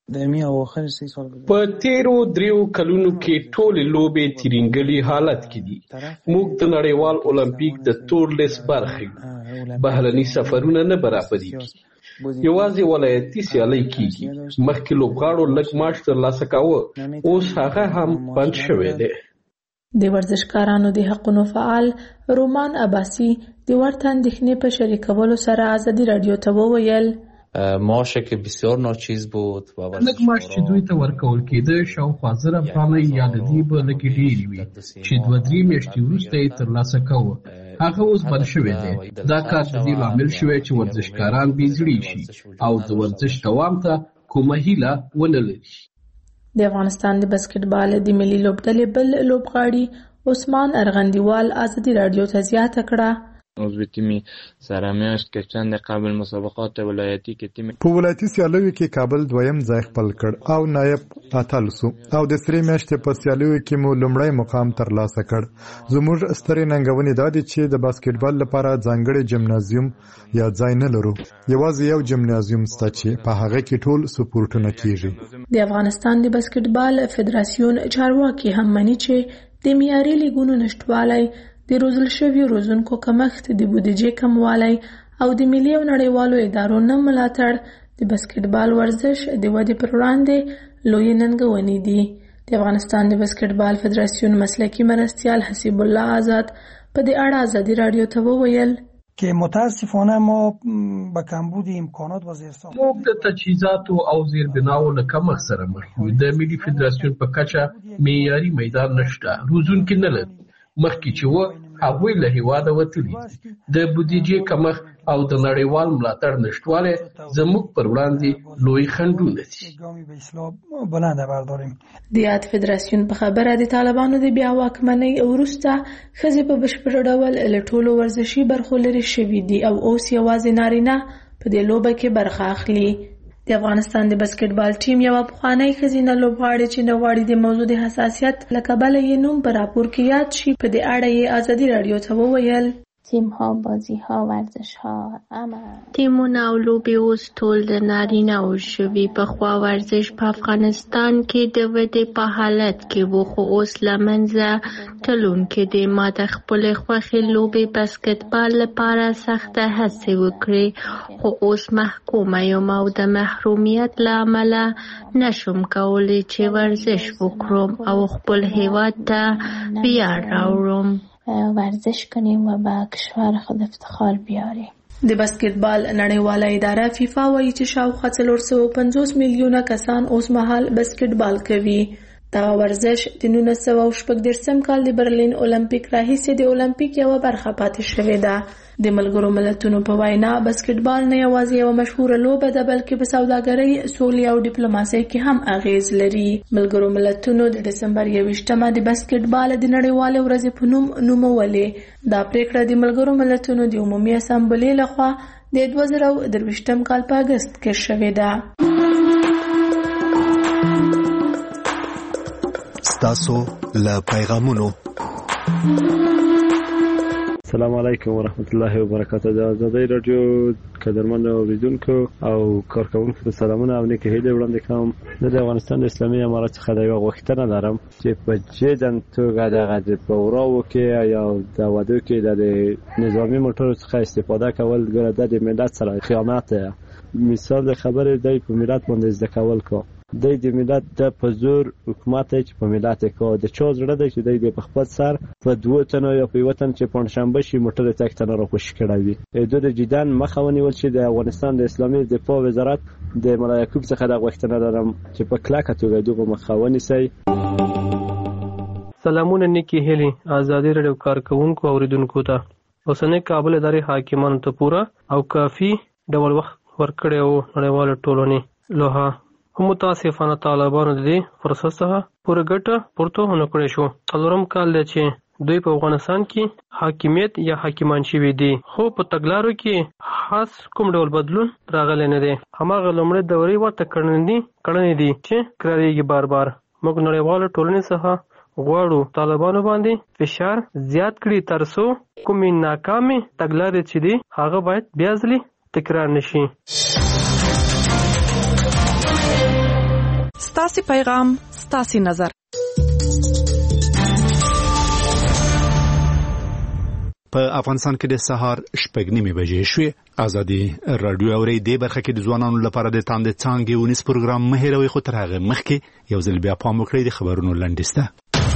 په تیرو دریو کلونو کې ټولې لوبې ترینګلي حالت کې دي. موږ د نړیوال اولمپیک د تورلیس برخه بهرني سفرونه نه برابرېږي. یوازې ولایتي سیالۍ کېږي. مخکې لوبغاړو لږ معاش ترلاسه کاوه، اوس هغه هم بند شوی دی. د ورزشکارانو د حقونو فعال رومان عباسی د ورته اندېښنې په شریکولو سره ازادي راډیو ته وویل معاشه که بسیار ناچیز بود و لږ معاش چې دوی ته ورکول کېده شاوخوا زر افغانۍ یا د دې به لږې ډېرې وي چې دوه درې میاشتې وروسته یې ترلاسه کوه. هغه اوس بند شوی دی. دا کار د دې لامل شوی چې ورزشکاران بېزړي شي او د ورزش دوام ته کومه هیله ونه لري. د افغانستان د بسکټبال د ملي لوبډلې بل لوبغاړي عثمان ارغندیوال ازادي راډیو ته زیاته کړه عضو تیم سرمیاشت که چند قبل مسابقات ولایتی که تیم په ولایتي سیالیو کې کابل دویم ځای خپل کړ او نایب اتل سو او د سری میاشتې په سیالیو کې مو لومړی مقام ترلاسه کړ. زموږ سترې ننګونې دا دي چې د باسکټبال لپاره ځانګړی جمنازیوم یا ځای نه لرو. یوازې یو جمنازیوم شته چې په هغه کې ټول سپورټونه کیږي. د افغانستان د باسکټبال فدراسیون چارواکي هم مني چې د معیاري لیګونو نشټوالی، د روزل شویو روزونکو کمښت، د بودیجې کموالی او د ملي او نړیوالو ادارو نه ملاتړ د بسکټبال ورزش د ودې پر وړاندې لویې ننګونې دي. د افغانستان د بسکټبال فدراسیون مسلکي مرستیال حسیب الله آزاد په دې اړه ازادي راډیو ته وویل که متاسفانه ما به کمبود امکانات و زیرساخت موږ د تجهیزاتو او زیربناو له کمښت سره مخ یو. د ملي فدراسیون په کچه معیاري میدان نشته، روزونکي نه لري. مخکې چې و هغوی له هېواده وتلي دي. د بودیجې کمښت او د نړیوال ملاتړ نشتوالی زموږ پر وړاندې لوی خنډونه دي. د یاد فدراسیون په خبره د طالبانو د بیا واکمنۍ وروسته ښځې په بشپړ ډول له ټولو ورزشي برخو لرې شوي دي او اوس یوازې نارینه په دې لوبه کې برخه اخلي. د افغانستان د بسکټبال ټیم یوه پخوانۍ ښځینه لوبغاړې چې نه غواړي د موضوع د حساسیت له کبله یې نوم په راپور کې یاد شي په دې اړه یې ازادي راډیو ته وویل تیم ها، بازی ها، ورزش ها، اما تیمونه او لوبې اوس ټول د نارینه‌و شوي. پخوا ورزش په افغانستان کې د ودې په حالت کې و خو اوس له منځه تلونکی دی. ما د خپلې خوښې لوبې بسکټبال لپاره سخته هڅې وکړې خو اوس محکومه یم او د محرومیت له امله نشم کولی چې ورزش وکړم او خپل هیواد ته ویاړ راوړم. ورزش کنیم و به کشور خود افتخار بیاریم. د بسکټبال نړیواله اداره فیفا وایي چې شاوخوا څلور سوه پنځوس میلیونه کسان اوس مهال بسکټبال کوي. دغه ورزش د نولس سوه شپږ دېرشم کال د برلین اولمپیک راهیسې د اولمپیک یوه برخه پاتې شوې ده. د ملګرو ملتونو په وینا بسکټبال نه یوازې یوه مشهوره لوبه ده بلکې په سوداګرۍ، سولې او ډیپلوماسۍ کې هم اغیز لري. ملګرو ملتونو د ډسمبر یوویشتمه د بسکټبال د نړیوالې ورځې په نوم نومولې. دا پریکړه د ملګرو ملتونو د عمومي اسامبلې لخوا د دوه زره درویشتم کال په اګست کې شوې ده. ستاسو له پیغامونو. السلام علیکم ورحمت الله وبرکاته. د ازادي رادیو قدرمن اوریدونکو او کارکونکو ته سلامونه او نیکه هیله وړاندې کوم. د افغانستان د اسلامي امارت څخه د یو غوښتنه لرم چې په جدن توګه د پوراو کې یا د وادو کې د نظامی موټرو څخه استفاده کول ګره د ملت سره خیانت دی. مثال د خبرې دی په ملت باندې زده کول کو د دې ملت د پزور حکومت چې په ملت کو د چا زړه دی چې د په خپل سر په دوه تنو یا په وطن چې پنځشنبه شي موټر تک تنه را خوش کړوي. د جدان مخاوني ول چې د افغانستان د اسلامي دفاع وزارت د ملایکوب څخه د غوښتنه لرم چې په کلاکه توګه دغه مخاوني سي. سلامونه نیکی هلی ازادي رادیو کارکونکو اوریدونکو ته. اوسنۍ کابل ادارې حاکمانو ته پورا او کافي ډول وخت ورکړی او نړیواله ټولنې لوها هم متاسفانه طالبانو د دې فرصت څخه پوره ګټه پورته ونه کړی شو. څلورم کال دی چې دوی په افغانستان کې حاکمیت یا حاکمان شوي دي خو په تګلارو کې خاص کوم ډول بدلون راغلی نه دی. هماغه لومړۍ دورې ورته کړنې دي کړنې دي چې کرارېږي بار بار. موږ نړیواله ټولنې څخه غواړو طالبانو باندې فشار زیات کړي ترڅو کومې ناکامې تګلارې چې دي هغه باید بیا ځلې تکرار نشي. ستاسو پیغام ستاسو نظر. په افغانستان کې د سهار شپږ نیمې بجې شوې. ازادي رادیو اوري د برخه کې د ځوانانو لپاره د تاند څانګې ونیس پروګرام مهیروي خو تر هغه مخکې یو ځل بیا پام وکړئ د خبرونو لنډیسته.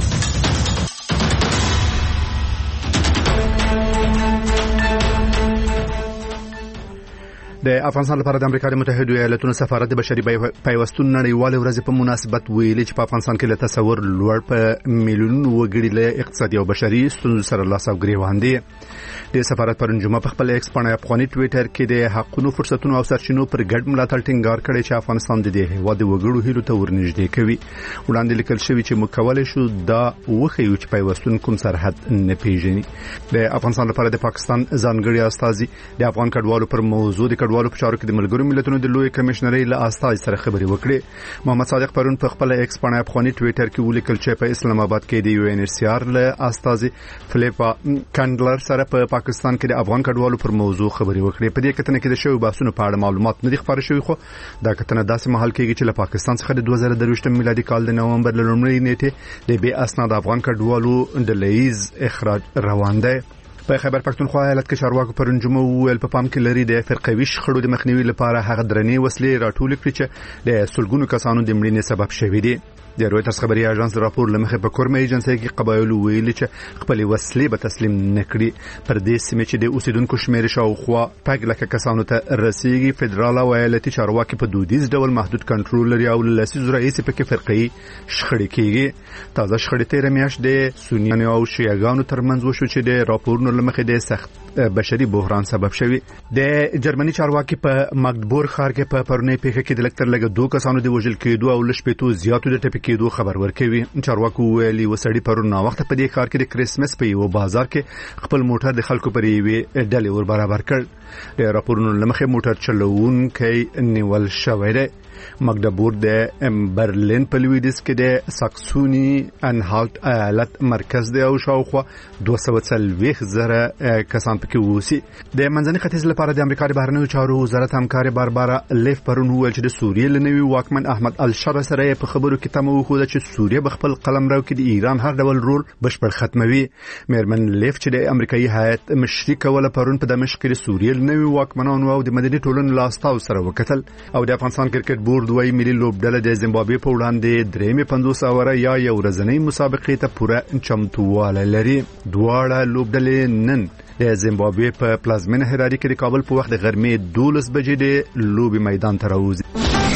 د افغانستان لپاره د امریکا د متحده ایالاتونو سفارت د بشري پیوستون نړیوال ورځ په مناسبت ویلي چې په افغانستان کې له تصور لوړ په میلیونونو وګړي له اقتصادي او بشري ستونزو سره لاس او ګریوان دي. د سفارت پرون جمعه په خپل ایکس باندې افغاني ټوئیټر کې د حقونو فرصتونو او سرچینو پر ګډ ملاتړ ټینګار کړی چې افغانستان د دې هیواد د وګړو هیلو ته ورنږدې کوي. وړاندې لیکل شوی چې موږ کولای شو دا وښیو چې پیوستون کوم سرحد نه پیژني. د افغانستان لپاره د پاکستان ځانګړي استازي د افغان کډوالو پر موضوع د کډوالو په چارو کې د ملګرو ملتونو د لوی کمشنري له استازي سره خبرې وکړې. محمد صادق پرون په خپل ایکس باندې افغاني ټوئیټر کې ولیکل چې په اسلام آباد کې د یو ان ایچ سی آر له استازي فلیپا کانډلر سره په پاکستان کې د افغان کډوالو پر موضوع خبرې وکړې. په دې کتنه کې د شوی بحثونو په اړه معلومات نه دي خبرې شوی، خو دا کتنه داسې مهال کېږي چې له پاکستان څخه د دوه زره درویشتم میلادي کال د نومبر له لومړۍ نیټې د بې اسناد افغان کډوالو د لیز اخراج روان دی. په خیبر پښتونخوا ایالت کې چارواکو پرون جمعه ویل په پام کې لري د فرقوي شخړو د مخنیوي لپاره هغه درنې وسلې راټول کړي چې د سلګونو کسانو د مړینې سبب شوي دي. د رويټرز خبري اژانس راپور لمخه په کورمه ایجنسي کې قبایلو ویلي چې خپل وسلې به تسلیم نکړي. پر دې سیمه چې د اوسیدونکو شمیر شاوخوا پګ لکه کسانو ته رسیدي، فدرال او ایالتي چارواکي په دودیز ډول محدود کنټرول لري او لسیز رئیس په کې فرقي شخړې کېږي. تازه شخړې تیر میاشت د سنیانو او شیعاګانو ترمنځ وشو چې د راپورونو لمخه د سخت بشري بحران سبب شوی. د جرمني چارواکي په ماګدبورګ ښار کې په پرونی پیښه کې د لکتر لګ دوه کسانو د وژل کېدو او لشپېتو زیاتو د ټپي کېدو خبر ورکوي. چارواکو ویلي وسړي پرون نا وخت په دې ښار کې د کریسمس په یو بازار کې خپل موټر د خلکو پر یوې ډلې ور برابر کړ. د راپورونو لمخه موټر چلوونکی نیول شوی دی. ماګدبورګ د برلین په لویدیس کې د ساکسونی انهالت ایالت مرکز دی او شاوخوا دوه سوه څلوېښت زره کسان پکې اوسي. د منځني ختیځ لپاره د امریکا د بهرنیو چارو وزارت همکار باربارا لیف پرون وویل چې د سوریې لنوي واکمن احمد الشر سره په خبرو کې تمه وخوده چې سوریه به خپل قلمرو کې د ایران هر ډول رول بشپړ ختموي. میرمن لیف چې د امریکایي هیئت مشري کوله پرون په دمشق کې د سوریې لنوي واکمنانو او د مدني ټولنې لاستاو سره وکتل. او د افغانستان کرکټ بورډ وايي ملي لوبډله د زیمبابوې په وړاندې درېمې پنځوس اوره یا یو ورځنۍ مسابقې ته پوره چمتووالی لري. دواړه لوبډلې نن د زیمبابوې په پلازمینه هراري کې د کابل په وخت د غرمې دولس بجې د لوبې میدان ته راوځي.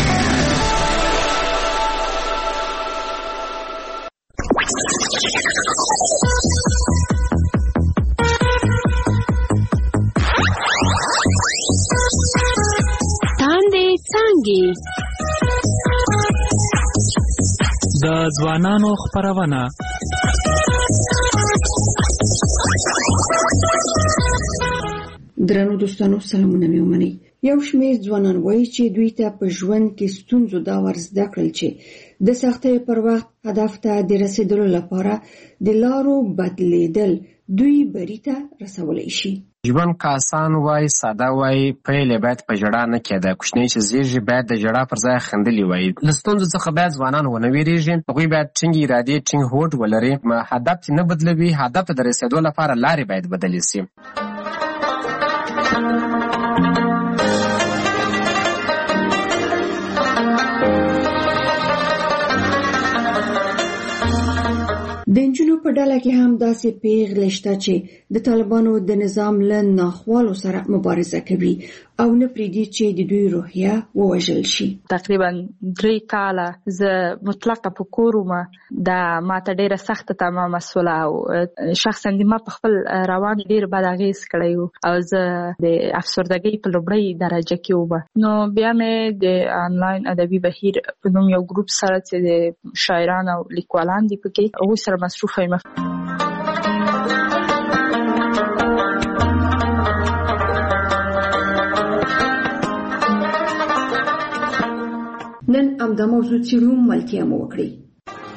د ځوانانو خبرونه درنو دوستانو سلامونه مې ومنئ. یو شمېر ځوانان وایي چې دوی ته په ژوند کې ستونزو دا ور زده کړل چې د سختۍ پر وخت هدف ته د رسیدلو لپاره د لارو بدلیدل دوی بری ته رسولی شي. ژوند که آسان وای، ساده وای، پیل باید په ژړا نه کېده. کوچنی چې زیږي باید د ژړا پر ځای خندلي وای. له ستونزو څخه باید ځوانان ونه ویریږي. هغوی باید ټینګې ارادې، ټینګ هوډ ولري. هدف چې نه بدلوي، هدف ته د رسېدو لپاره لارې باید بدلې سي. د نجونو په ډله کې هم داسې پیغلې شته چې د طالبانو د نظام له ناخوالو سره مبارزه کوي او نه پرېږدي چې د دوی روحیه ووژل شي. تقریبا درې کاله زه مطلقه په کور وم. دا ماته ډېره سخته تمه مسوله او شخصا د ما په خپل روان ډېر بد اغېز کړی و او زه د افسردګۍ په لومړۍ درجه کې وم. نو بیا مې د انلاین ادبي بهیر په نوم یو ګروپ سره چې د شاعران او لیکوالان دي پکې هغوی سره مصروفه یم. نن همدا موضوع څېړو، ملتیا مو وکړئ.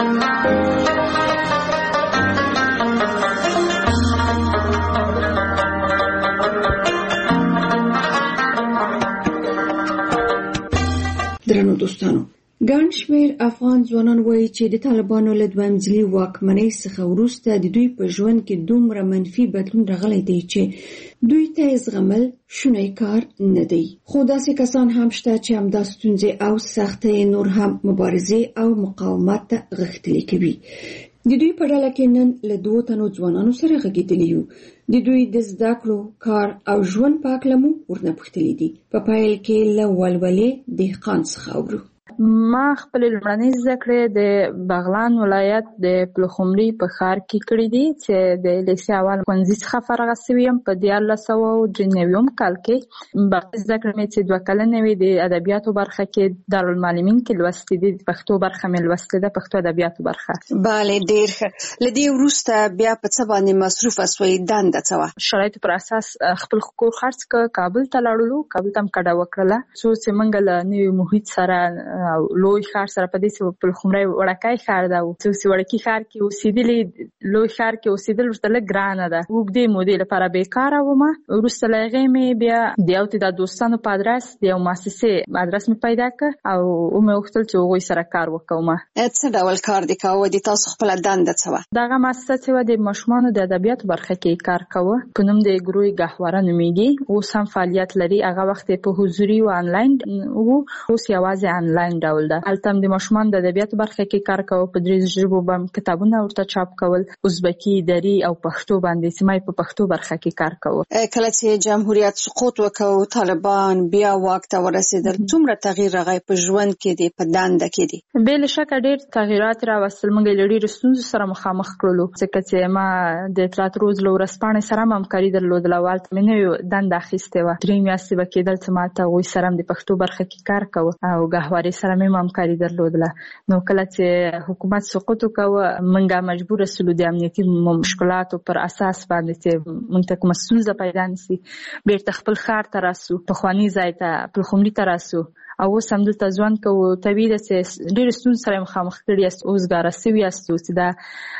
درنو دوستانو، ګڼ شمېر افغان ځوانان وایي چې د طالبانو له دویم ځلي واکمنۍ څخه وروسته د دوی په ژوند کې دومره منفي بدلون راغلی دی چې دوی ته یې زغمل شونی کار نه دی. خو داسې کسان هم شته چې همدا ستونزې او سختۍ نور هم مبارزې او مقاومت ته غښتلي کوي. د دوی په ډله کې نن له دوو تنو ځوانانو سره غږېدلي یو. د دوی د زده کړو، کار او ژوند په هکله مو ورنه پوښتلي دي. په پیل کې له ولولې دهقان څخه اورو. ما خپل لومړنۍ زده کړې د بغلان ولایت د پلخمري په ښار کې کړې دي چې د لیسې اول ښوونځي څخه فارغه شوې یم په دیارلس سوه درې نوي کال کې. باقي زده کړې مې چې دوه کلنې وې د ادبیاتو برخه کې دارالمعلمین کې لوستې دي. د پښتو برخه مې لوستې ده، پښتو ادبیاتو برخه. بله، ډېر ښه. له دې وروسته بیا په څه باندې مصروفه سوې؟ دنده څه وه؟ شرایطو پر اساس خپل کور خرڅ کړ، کابل ته لاړلو. کابل ته هم کډه وکړله څو چې موږ له نوي محیط سره او لوی ښار سره په دې چې پلخمري وړکی ښار ده، څو چې وړکي ښار کې اوسېدلې، لوی ښار کې اوسېدل ورته لږ ګرانه ده. اوږدې مودې لپاره بېکاره ومه. وروسته له هغې مې بیا د یو د دوستانو په ادرس د یو مؤسسې ادرس مې پیدا کړ او ومې غوښتل چې هغوی سره کار وکړم. څه ډول کار دې کوه؟ د تاسو خپله دنده څه وه؟ دغه مؤسسه چې وه د ماشومانو د ادبیاتو برخه کې کار کوه. په نوم د ګروی ګهواره نومیږي. اوس هم فعالیت لري. هغه وخت په حضوري او آنلاین وو، اوس یوازې آنلاین ډول ده. هلته هم د ماشومانو د ادبیاتو برخه کې کار کوه. په درې ژبو باندې کتابونه ورته چاپ کول، ازبکي، دری او پښتو باندې. چې ما په پښتو برخه کې کار کوه. کله چې جمهوریت سقوط وکړ، طالبان بیا واک ته ورسېدل، څومره تغییر راغی په ژوند کې دی، په دنده کې دی؟ بې له شکه ډېر تغیرات راوستل. موږ له ډېرو ستونزو سره مخامخ کړلو، ځکه چې ما د اطلاعات روز له ورځپاڼې سره هم همکاري درلودله. هلته مې نوې دنده اخیستې وه. درې میاشتې به کېدل چې ما ته هغوی سره هم د پښتو برخه کې کار کوه او ګهوارې سره مې هم همکاري درلودله. نو کله چې حکومت سقوط وکړ، موږ مجبور شولو د امنیتي مشکلاتو پر اساس باندې چې موږ ته کومه ستونزه پیدا نه شي، بېرته خپل ښار ته راسو، پخواني ځای ته پلخمري ته راسو او اوس همدلته ژوند کوو. طبیعي ده چې ډېرې ستونزې سره مخامخ کړي یاست، اوس ګاره سوي یاستو چې دا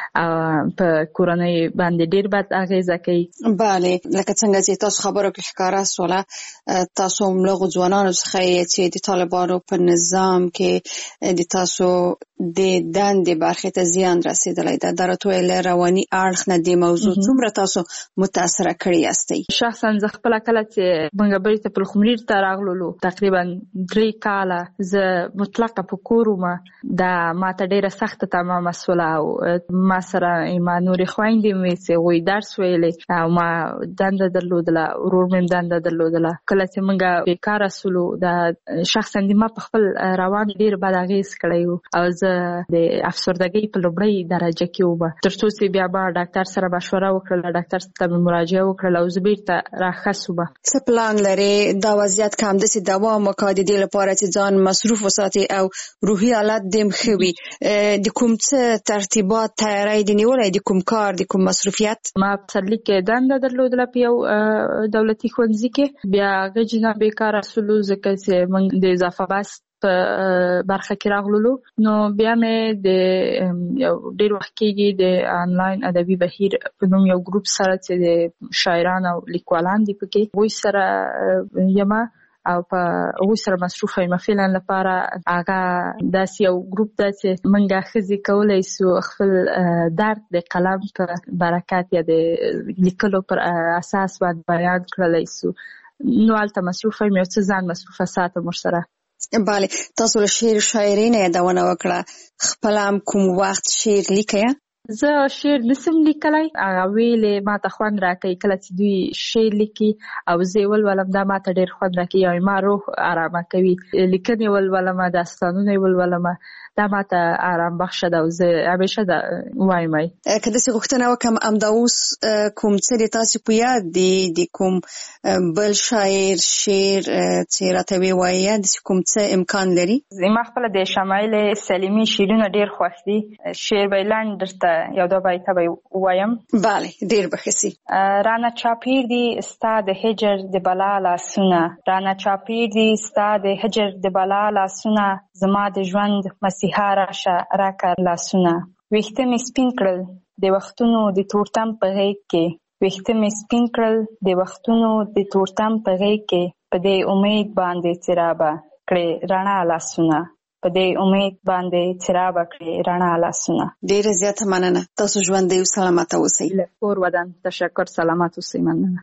په کورنۍ باندې ډېر بد اغېزه کوي. بله، لکه څنګه چې تاسو خبرو کې ښکاره سوله، تاسو هم له هغو ځوانانو څخه یې چې د طالبانو په نظام کې د تاسو د دندې برخې ته زیان رسېدلی ده. دا راته ویل له رواني اړخ نه دې موضوع څومره تاسو متاثره کړي یاستئ؟ شخصا زه خپله کله چې موږ بېرته پلخمري ته راغللو، تقریبا درې کاله زه مطلقه په کور ومه. دا ماته ډېره سخته تمامه سوله او ما سره ما نورې خویندې مې چې هغوی درس ویلی او ما دنده درلودله، ورور مې هم دنده درلودله. کله چې موږ بېکاره سولو، دا شخصا د ما په خپل روان ډېر بد اغېز کړی و او زه د افسردګۍ په لومړۍ درجه کې ومه. تر څو چې بیا ما ډاکټر سره مشوره وکړله، ډاکټر ته مې مراجعه وکړله او زه بېرته راښه شومه. څه پلان لرې دا وضعیت که همداسې دوام وکړي د دې لپاره چې ځان مصروف وساتي او روحي حالت دې هم ښه وي؟ د کوم څه ترتیبات تیاری دې نیولی؟ د کوم کار، د کوم مصروفیت؟ ما په پسرلي کې دنده درلودله په یو دولتي ښوونځي کې. بیا هغه جینه بېکاره سولو ځکه چې موږ د اضافه بست په برخه کې راغللو. نو بیا مې د یو ډېر وخت کېږي د آنلاین ادبي بهیر په نوم یو ګروپ سره چې د شاعران او لیکوالان دي پکې، هغوی سره یمه او په هغوی سره مصروفه یم. فعلا لپاره هغه داسې یو ګروپ ده چې موږ ښځې کولی سو خپل درد د قلم په برکت یا د لیکلو پر اساس باندې بیان کړلی سو. نو هلته مصروفه یم، یو څه ځان مصروفه ساتم ورسره. بله، تاسو له شعر شاعرۍ نه یادونه وکړه، خپله هم کوم وخت شعر لیکئ؟ زه شعر نسم لیکلی. هغه ویلې ما ته خوند راکوي کله چې دوی شعر لیکي او زه یې ولولم. دا ما ته ډېر خوند راکوي او ما روح ارامه کوي. لیکنې ولولم، داستانونه یې ولولم، دا ما ته ارام بخشه ده او زه همیشه دا وایم. که داسې غوښتنه وکړم، همدا اوس کوم څه د تاسې په یاد دي د کوم بل شاعر شعر چې راته ووایي، داسې کوم څه امکان لري؟ ما خپله د شمایل سلیمي شعرونه ډېر خوښ دي. شعر به یې لنډ درته یو دوه بیته به ووایم. بله ډیر به ښه سي. رانه چاپیر دي ستا د هجر د بلا لاسونه، رانه چاپیر دي ستا د هجر د بلا لاسونه، زما د ژوند مسیحا راشه راکه لاسونه. ویښته مې سپین کړل د وختونو د تورتم په غیږ کې، ویښته مې سپین کړل د وختونو د تورتم په غیږ کې، په دې امید باندې څرابه کړې رڼا لاسونه، په دې امید باندې څرابه کړې رڼا لاسونه. ډیره زیاته مننه. تاسو ژوندي او سلامت اوسئ. له کور ودان تشکر، سلامت اوسئ. مننه.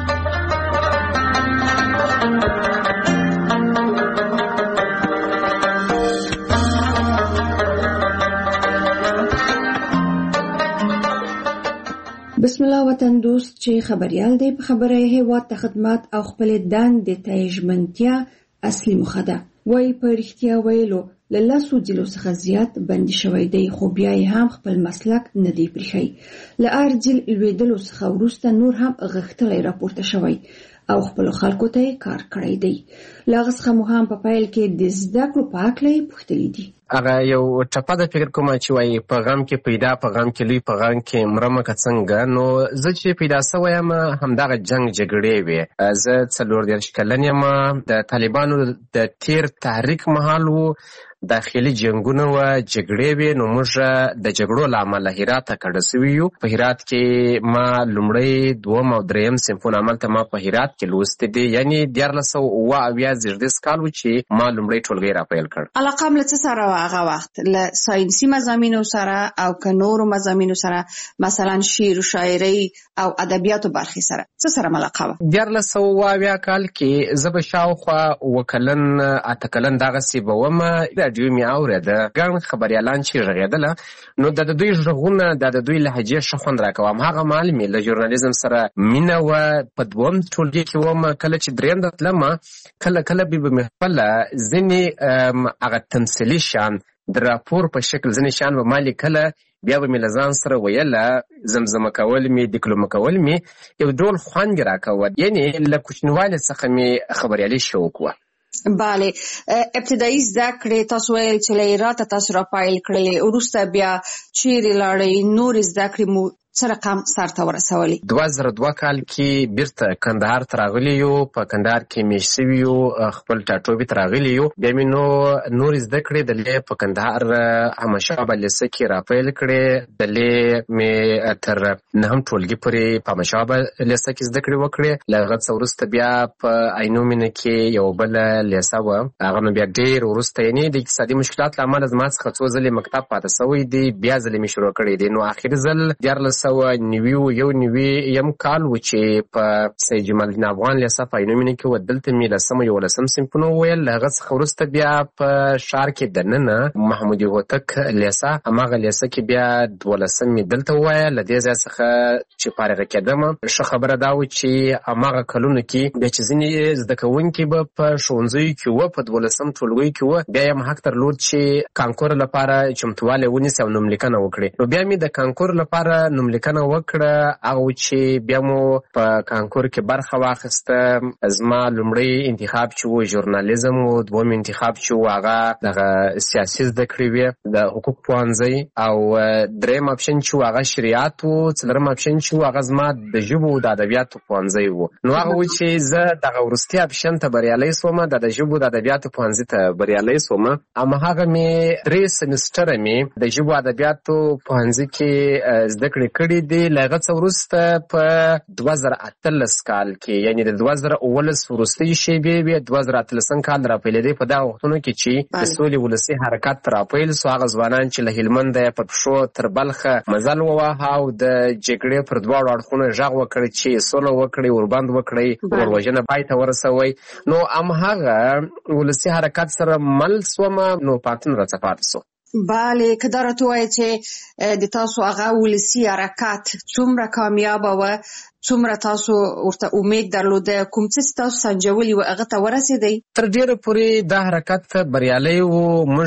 بسم الله وطن دوست چې خبريال دی په خبره هیواد ته خدمت او خپل دندې ته ژمنتیا اصلي مخه ده. وای په رښتیا ویلو له لاسو جلو څخه زیات بندي شوی دی، خو بیا یې هم خپل مسلک نه دی پرېښی. له ارجل لوېدلو څخه وروسته نور هم غښتلی راپورته شوی او خپل خلکو ته کار کړی دی. له هغه څخه مو هم په پیل کې د زده کړو په هکله یې پوښتلي دي. هغه یو ټپه د فکر کومه چې وایي په غم کې پیدا په غم کې لوی په غم کې مرمه که څنګه. نو زه چې پیدا سوی یم همدغه جنګ جګړې وې. زه څلور دېرش کلن یم. د طالبانو د تیر تحریک مهال و، داخلي جنګونه و، جګړې وې. نو موږ د جګړو له امله هرات ته کډه سوي یو. په هرات کې ما لومړی دوم او دریم صنفونه هملته ما په هرات کې لوستي دي. یعنې دیارلس سوه اووه اویا زېږدیز کال و چې ما لومړی ټولګی راپیل کړ. علاقه م له څه سره وه هغه وخت؟ له ساینسي مضامینو سره او که نورو مضامینو سره، مثلا شعر و شاعرۍ او ادبیاتو برخې سره څه سره علاقه وه؟ دیارلس سوه اووه اویا کال کې زه به شاوخوا اووه کلن اته کلن دغسې به ومه. راډیو مې اورېده، ګڼ خبریالان چې غږېدله، نو د دوی غږونه د دوی لهجې ښه خوند راکوه. همهغه مهال مې له ژورنالیزم سره مینه وه. په دوم ټولګي کې ومه. کله چې درېیم ته تلمه، کله کله به مې خپله ځینې هغه تمثیلي شیان د راپور په شکل ځینې شیان به ما لیکله، بیا به مې له ځان سره ویله، زمزمه کول مې، دیکلمه کول مې، یو ډول خوند یې راکوه. یعنې له کوچنیوالي څخه مې خبریالي شوق وه. بله، ابتدایي زده کړې تاسو ویل چې له هراته تاسو راپیل کړلې، وروسته بیا چیرې لاړئ؟ نورې زده کړې مو څه رقم سرته ورسولې؟ دوه زره دوه کال کې بیرته کندهار ته راغلي یو. په کندهار کې مېشت سوي یو، خپل ټاټوبي ته راغلي یو. بیا مې نو نورې زده کړې دلې په کندهار احمدشاه بابا لیسه کې راپیل کړې. دلې مې تر نهم ټولګي پورې په احمدشاه بابا لیسه کې زده کړې وکړې. له هغه څه وروسته بیا په عینو مینه کې یو بله لیسه وه، هغه نو بیا ډېر وروسته، یعنې د اقتصادي مشکلات له امله زما څخه څو ځلې مکتب پاته سوی دی، بیا ځلې مې شروع کړی دی. نو آخري ځل دیارلس سوه نوي یو نوي یم کال و چې په سید جمال الدین افغان لیسه په عینو مینه کې و. دلته مې لسم او یولسم صنفونه وویل. له هغه څخه وروسته بیا په ښار کې دننه محمودي هوتک لیسه، هماغه لیسه کې بیا دولسم مې دلته ووایه. له دې ځای څخه چې فارغه کېدمه، ښه خبره دا وه چې هماغه کلونو کې بیا چې ځینې زده کوونکي به په ښوونځیو کې وه، په دولسم ټولګیو کې وه، بیا یې حق درلود چې کانکور لپاره چمتووالی ونیسي او نوملیکنه وکړي. نو بیا مې د کانکور لپاره نوملیکنه وکړه، هغه چې بیا مو په کانکور کې برخه واخیسته. زما لومړی انتخاب چې و ژورنالیزم و، دوم انتخاب چې و هغه دغه سیاسي زده کړې وې، د حقوق پوهنځی، او دریم اپشن چې و هغه شریعت و، څلورم اپشن چې و هغه زما د ژبو د ادبیاتو پوهنځی و. نو هغه و چې زه دغه وروستي اپشن ته بریالی سومه، د ژبو د ادبیاتو پوهنځي ته بریالی سومه. هماغه مې درې سمسټره مې د ژبو ادبیاتو پوهنځي کې زده کړې کړي دي. له هغه څه وروسته په دوه زره اتلس کال کې، یعنې د دوه زره اوولس وروستۍ شېبې وې، دوه زره اتلسم کال راپیلېدی. په دغه وختونو کې چې د سولې ولسي حرکت راپیل سو، هغه ځوانان چې له هلمنده پر پښو تر بلخه مزل وواهه او د جګړې پر دواړو اړخونو غږ وکړ چې سوله وکړئ، وربند وکړئ، وروژنه پای ته ورسوئ. نو همهغه ولسي حرکت سره مل سومه، نو پاتون راڅه پاتې سو. بله، که دا راته ووایې چې د تاسو هغه ولسي حرکت څومره کامیابه وه، څومره تاسو ورته امید درلوده، کوم څه چې تاسو سنجولي وه هغه ته ورسېدئ؟ تر ډېره پورې دا حرکت بریالی و. موږ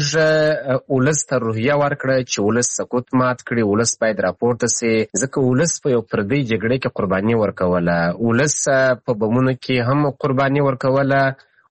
ولس ته روحیه ورکړه چې ولس سقوط مات کړي، ولس باید راپورته سي، ځکه ولس په یو پردۍ جګړې کې قرباني ورکوله، ولس په بمونو کې هم قرباني ورکوله،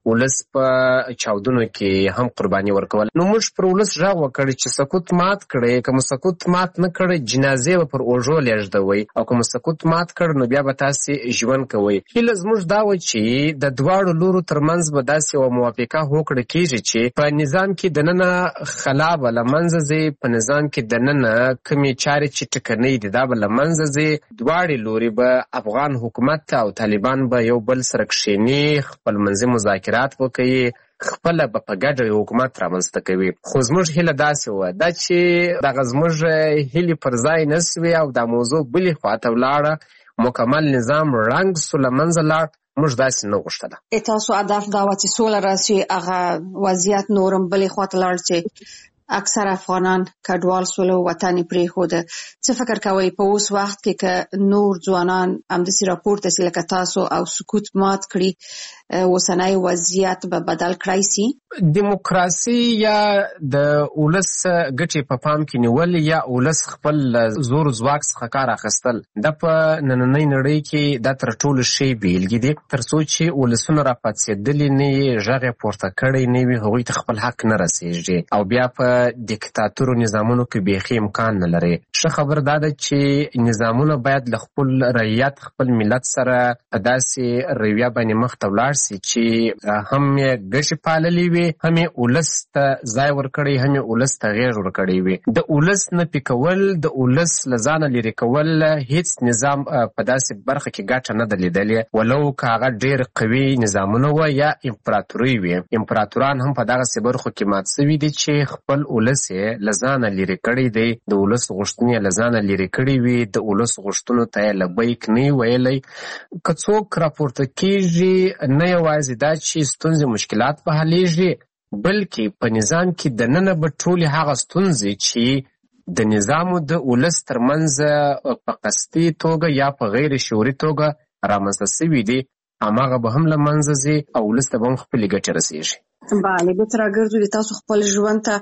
ولس په چاودنو کې هم قرباني ورکول. نو موږ پر ولس غږ وکړ چې سکوت مات کړي، که سکوت مات نه کړي جنازې به پر اوږو لیږدوي، او که سکوت مات کړ نو بیا به تاسې ژوند کوئ. هیله زموږ دا وه چې د دواړو لورو ترمنځ به داسې یوه موافقه هوکړه کېږي چې په نظام کې دننه خلا به له منځه ځي، په نظام کې دننه کومې چارې چې ټکنۍ دي دا به له منځه ځي. دواړې لوري به افغان حکومت او طالبان به یو بل سره کښېني، خپل منځي مذاکرات وکړي، خپله به په ګډه یو حکومت رامنځته کوي. خو زموږ هیله داسې وه دا چې دغه زموږ هیلې پر ځای نه سوې او دا موضوع بلې خواته ولاړه، مکمل نظام ړنګ سو، له منځه لاړ. موږ داسې نه غوښتله. تاسو هدف دا وه چې سوله راشي، هغه وضعیت نورم بلې خواته لاړ چې اکثر افغانان کډوال سول او وطن یې پرېښوده. څه فکر کوئ په اوس وخت کې که نور ځوانان همداسې راپورته سي لکه تاسو او سکوت مات کړي، اوسنی وضعیت به بدل کړای سي؟ دیموکراسي یا د ولس ګټې په پام کې نیول یا ولس خپل زور ځواک څخه کار اخیستل، دا په نننۍ نړۍ کې دا تر ټولو ښې بیلګې دي. تر څو چې ولسونه راپاڅېدلي نه وي، غږ یې پورته کړی نه وي، هغوی ته خپل حق نه رسېږي، او بیا په دیکتاتورو نظامونو کې بیخي امکان نه لري. ښه خبر دا ده چې نظامونه باید له خپل رعیت خپل ملت سره په داسې رویه باندې مخ ته ولاړ سي چې هم یې ګټې پاللې وي، هم یې ولس ته ځای ورکړی، هم یې ولس ته غېږ ورکړی وي. د ولس نفي کول، د ولس له ځانه لرې کول، هیڅ نظام په داسې برخه کې ګټه نه ده لیدلې، ولو که هغه ډېر قوي نظامونه وه یا امپراتورۍ وي. امپراتوران هم په دغسې برخو کې مات سوي دي چې خپل ولس یې له ځانه لرې کړی دی، د ولس غوښتنې یې له ځانه لرې کړي وي، د ولس غوښتنو ته یې لبیک نه وي ویلی. که څوک راپورته کېږي، نه یوازې دا چې ستونزې مشکلات به حلیږي، بلکې په نظام کې دننه به ټولې هغه ستونزې چې د نظامو د ولس ترمنځ په قصدي توګه یا په غیر شعوري توګه رامنځته سوي دي، هماغه به هم له منځه ځي او ولس ته به هم خپلې ګټې رسېږي. بله، بېرته راګرځو د تاسو خپل ژوند ته.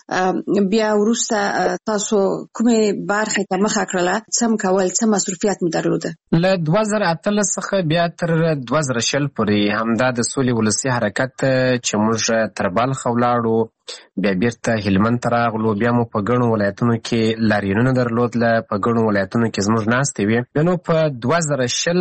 بیا وروسته تاسو کومې برخې ته مخه کړله؟ څه م کول، څه مصروفیت مو درلوده؟ له دوه زره اتلس څخه بیا تر دوه زره شل پورې همدا د سولې ولسي حرکت چې موږ تر بلخ ولاړو، بیا بیرته هلمند ته راغلو، بیا مو په ګڼو ولایتونو کې لاریونونه درلودله، په ګڼو ولایتونو کې زموږ ناستې وې. بیا نو په دوه زره شل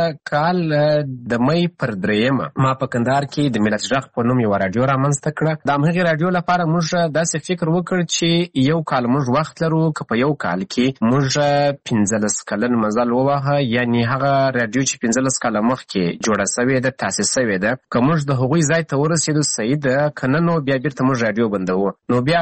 کال د مۍ پر درېیمه ما په کندهار کې د ملت غږ په نوم یوه راډیو رامنځته کړه. د همغې راډیو لپاره موږ داسې فکر وکړ چې یو کال موږ وخت لرو، که په یو کال کې موږ پنځلس کلن مزل ووهه، یعنې هغه راډیو چې پنځلس کاله مخکې جوړه سوې ده، تاسیس سوې ده، که موږ د هغوی ځای ته ورسېدو صحیح ده، که نه نو بیا بیرته موږ راډیو بندوو. نو بیا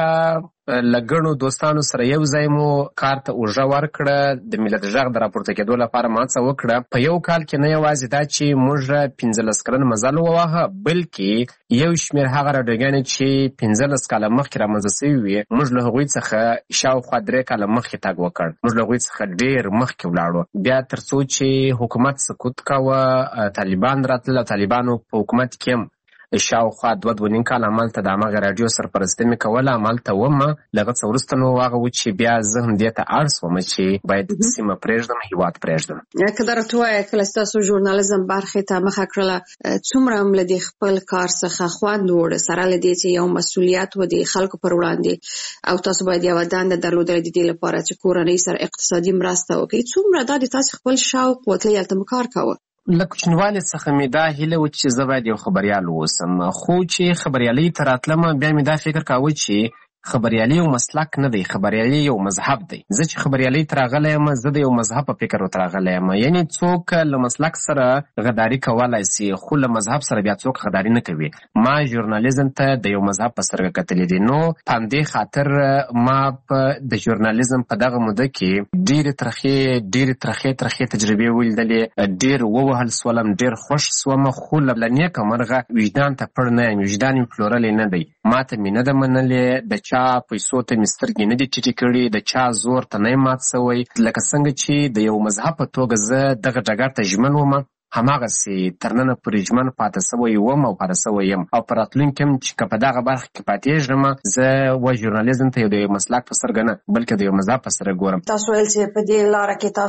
له ګڼو دوستانو سره یو ځای مو کار ته اوږه ورکړه، د ملت غږ د راپورته کېدو لپاره ما هڅه وکړه. په یو کال کې نه یوازې دا چې موږ پنځلس کلن مزل وواهه، بلکې یو شمېر هغه راډیوګانې چې پنځلس کاله مخکې رامنځته سوي وي، موږ له هغوی څخه شاوخوا درې کاله مخکې تګ وکړ، موږ له هغوی څخه ډېر مخکې ولاړو. بیا تر څو چې حکومت سقوط کوه، طالبان راتلل، طالبانو په حکومت کې هم شاوخوا دوه دوه نیم کال همالته د هماغه راډیو سرپرستي مې کوله، همالته ومه. له هغه څه وروسته نو هغه و چې بیا زه هم دې ته اړ شومه چې باید سیمه پرېږدم، هېواد پرېږدم. که دا راته ووایه، کله چې تاسو ژورنالیزم برخې ته مخه کړله، څومره هم له دې خپل کار څخه خوند وړه، سره له دې چې یو مسؤلیت و د خلکو پر وړاندې او تاسو باید یوه دنده درلودلې د دې لپاره چې کورنۍ سره اقتصادي مرسته وکړئ، څومره دا د تاسو خپل شوق و تلې هلته مو کار کوه؟ له کوچنیوالي څخه مې دا هیله وه چې زه باید یو خبریال واوسم، خو چې خبریالۍ ته راتلمه بیا مې دا فکر کاوه چې خبریالي یو مسلک نه دی، خبریالي یو مذهب دی. زه چې خبریالۍ ته راغلی یم، زه د یو مذهب په فکر ورته راغلی یم. یعنې څوک له مسلک سره غداري کولی سي، خو له مذهب سره بیا څوک غداري نه کوي. ما ژورنالیزم ته د یو مذهب په سترګه کتلې دي، نو په همدې خاطر ما په د ژورنالیزم په دغه موده کې ډېرې ترخې ډېرې ترخې ترخې تجربې ولیدلې، ډېر ووهل سولم، ډېر خوښ سوم، خو له نیکه مرغه وجدان ته پړ نه یم، وجدان مې پلورلی نه دی، ما ته مې نه ده منلې، د چا پیسو ته مې سترګې نه دي ټیټې کړي، د چا زور ته نه یم مات سوی. لکه څنګه چې د یو مذهب په توګه زه دغه ډګر ته ژمن وم، هماغسې تر ننه پورې ژمن پاته سوی وم او پاته سوی یم او په راتلونکي هم چې که په دغه برخه کې پاتېږم زه و ژورنالیزم ته یو د یو مسلک په سترګه نه بلکې د یو مذهب په سترګه ګورم. تاسو ویل چې په دې لاره کې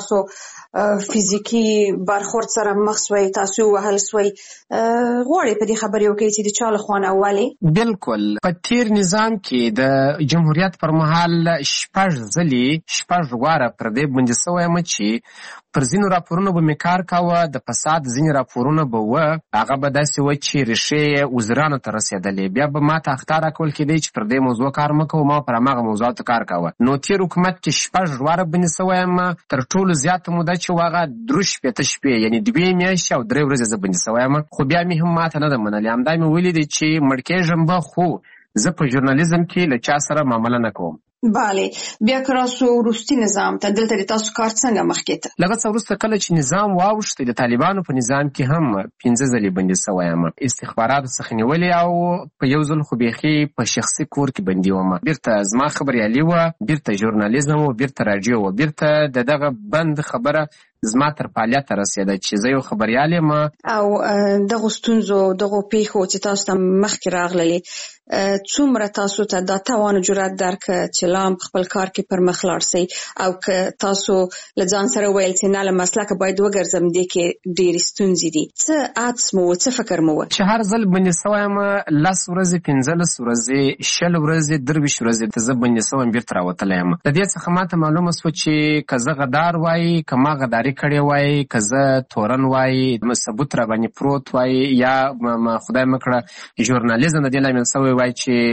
تاسو فزیکي برخورد سره مخ سوی، تاسو وهل سوی، غواړئ په دې خبرې وکړئ چې د چا له خوا نه ولې؟ بالکل په تیر نظام کې د جمهوریت پر مهال شپږ ځلې شپږ واره پر دې بندي سوی یم چې پر ځینو راپورونو به مې کار کاوه، د فساد ځینې راپورونه به وه، هغه به داسې وه چې ریښې یې وزیرانو ته رسېدلې، بیا به ما ته اخطار راکول کېدی چې پر دې موضوع کار مه کوو، ما پر هماغه موضوعاتو کار کاوه. نو تېر حکومت کې شپږ واره بندي سوی یم، تر ټولو زیاته موده چې وه هغه درې شپېته شپې یعنې دوې میاشتې او درې ورځې زه بندي سوی یم، خو بیا مې هم ماته نه ده منلې. همدا مې ویلي دي چې مړ کېږم به خو زه په ژورنالیزم کې له چا سره معامله نه کوم. بله، بیا که راسو وروستي نظام ته دلته د تاسو کار څنګه مخکې ته؟ لږ څه وروسته کله چې نظام واوښتی د طالبانو په نظام کې هم پنځه ځلې بندي سوی یم، استخباراتو څخه نیولې او په یو ځل خو بیخي په شخصي کور کې بندي وم. بیرته زما خبریالي وه، بیرته ژورنالیزم و، بیرته راډیو و، بیرته د دغه بند خبره زما تر فعالیت رسېده چې زه یو خبریال یم. او دغو ستونزو دغو پیښو چې تاسو ته مخکې راغللې څومره تاسو ته دا توان او جرأت درکړه چې لا هم خپل کار کې پر مخ لاړ سئ، او که تاسو له ځان سره ویل چې نه له مسلکه باید وګرځم دې کې ډېرې ستونزې دي، څه عادس مو و، څه فکر مو و؟ چې هر ځل بندي سوی یم لس ورځې، پنځلس ورځې، شل ورځې، درویشت ورځې ته زه بندي سوی یم، بیرته راوتلی یم. د دې څخه ماته معلومه سوه چې که زه غدار وایي، که ما غداري کړې وایي، که زه تورن وایي، ثبوت را باندې پروت وایي، یا خدای مه کړه ژورنالیزم د دې لامل سوی وایي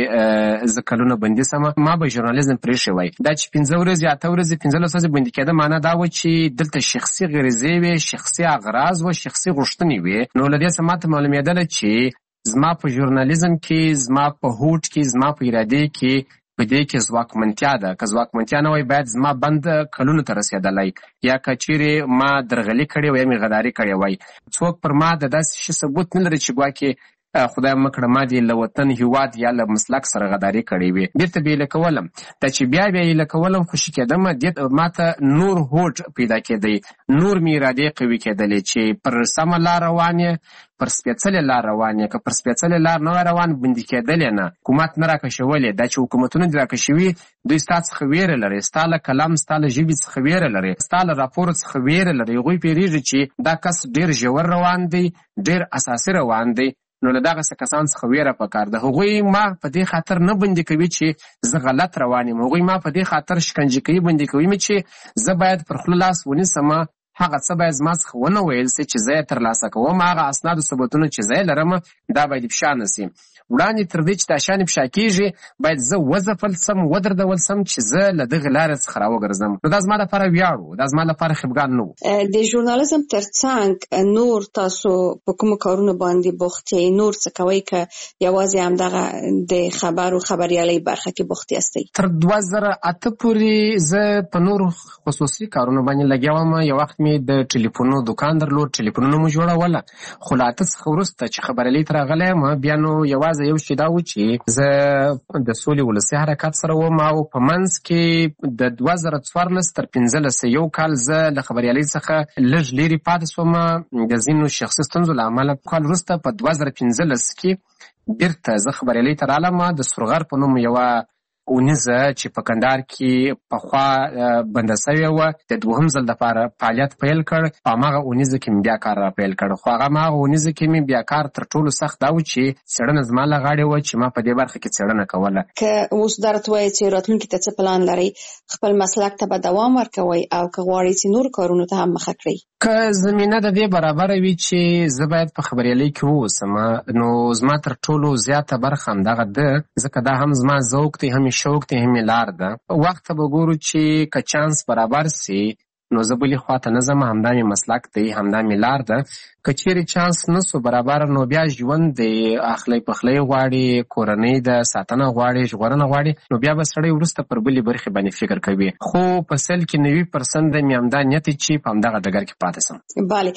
چې زه کلونه بندي سم، ما به ژورنالیزم پرېښی وای. دا چې پنځه ورځې، اته ورځې، پنځلس ورځې بندي کېده، معنا دا وه چې دلته شخصي غریزې وې، شخصي اغراض وه، شخصي غوښتنې وې. نو له دې څخه ماته معلومېدله چې زما په ژورنالیزم کې، زما په هوډ کې، زما په ارادې کې په دې کې ځواکمنتیا ده. که ځواکمنتیا نه وای باید زما بند کلونو ته رسېدلی، یا که چیرې ما درغلي کړې وای، مې غداري کړې وای. څوک پر ما د داسې شي ثبوت نه لري چې ګواکې خدای مه کړه ما دې له وطن، هېواد یا له مسلک سره غداري کړې وي. بیرته به یې لکولم، دا چې بیا بیا یې لکولم خوشي کېدم، دې ما ته نور هوډ پیدا کېدی، نور مې ارادې قوي کېدلې چې پر سمه لار روان یې، پر سپېڅلې لار روان یې. که پر سپېڅلې لار نه وای روان بندي کېدلې نه، حکومت نه راکشولې. دا چې حکومتونه دې راکشوي دوی ستا څخه ویره لري، ستا له کلام، ستا له ژبې څخه ویره لري، ستا له راپورو څخه ویره لري. هغوی پوهېږي چې دا کس ډېر ژور روان دی، ډېر اساسي روان دی. نو له دغسې کسان څخه ویره پکار ده. هغوی ما په دې خاطر نه بندي کوي چې زه غلط روان یم، هغوی ما په دې خاطر شکنجه کوي، بندي کوي مې چې زه باید پر خوله لاس ونیسم، هغه څه باید زما څخه ونه ویل سي چې زه یې ترلاسه کوم، هغه اسناد او ثبوتونه چې زه یې لرم دا باید افشا نه سي. وړاندې تر دې چې دا شیان افشا کېږي باید زه وځپل سم، ودردول سم چې زه له دغې لارې څخه راوګرځم. نو دا زما لپاره ویاړ و، دا زما لپاره خفګان نه و. د ژورنالیزم تر څنګ نور تاسو په کومو کارونو باندې بوخت یې؟ نور څه کوئ که یوازې همدغه د خبرو خبریالۍ برخه کې بوخت یاستئ؟ تر دوه زره اته پورې زه په نورو خصوصي کارونو باندې لګیا وم. یو وخت مې د ټلیفونو دوکان درلود، ټلیفونونه مو جوړوله. خو له اته څخه وروسته چې خبریالۍ ته راغلی یم، بیا نو یوازې یو شی دا و چې زه د سولې ولسي حرکت سره وم، او په منځ کې د دوه زره څوارلس تر پنځلس یو کال زه له خبریالۍ څخه لږ لرې پاتې شوم د ځینو شخصي ستونزو له امله. کال وروسته په دوه زره پنځلس کې بیرته زه خبریالۍ ته رالم. د سرغر په نوم یوه اونیزه چې په کندهار کې پخوا بنده سوې وه، د دوهم ځل دپاره فعالیت پیل کړ. په هماغه اونیزه کې مې بیا کار را پیل کړ. خو هغه هماغه اونیزه کې مې بیا کار تر ټولو سخت دا و چې څېړنه زما له غاړې وه چې ما په دې برخه کې څېړنه کوله. که اوس دا راته وایې چې راتلونکي ته څه پلان لرئ، خپل مسلک ته به دوام ورکوئ او که غواړئ چې نور کارونو ته هم مخه کړئ؟ که زمینه د دې برابره وي چې زه باید په خبریالۍ کې واوسم، نو زما تر ټولو زیاته برخه همدغه ده، ځکه دا هم زما ذوق دی، هم شوق دی، هم لار ده. وخت به ګورو چې که چانس برابر سي نو زه بلې خواته نه ځم، همدا مې مسلک دی، همدا مې لار ده. که چیرې چانس نه سو برابر نو بیا ژوند دی، اخلی پخلی غواړي، کورنۍ د ساتنه غواړي، ژغورنه غواړي، نو بیا به سړی وروسته پر بلې برخې باندې فکر کوي. خو په سل کې نوي پرسنټ د مې همدا نیت چې په همدغه ډګر کې پاتې سم. بله،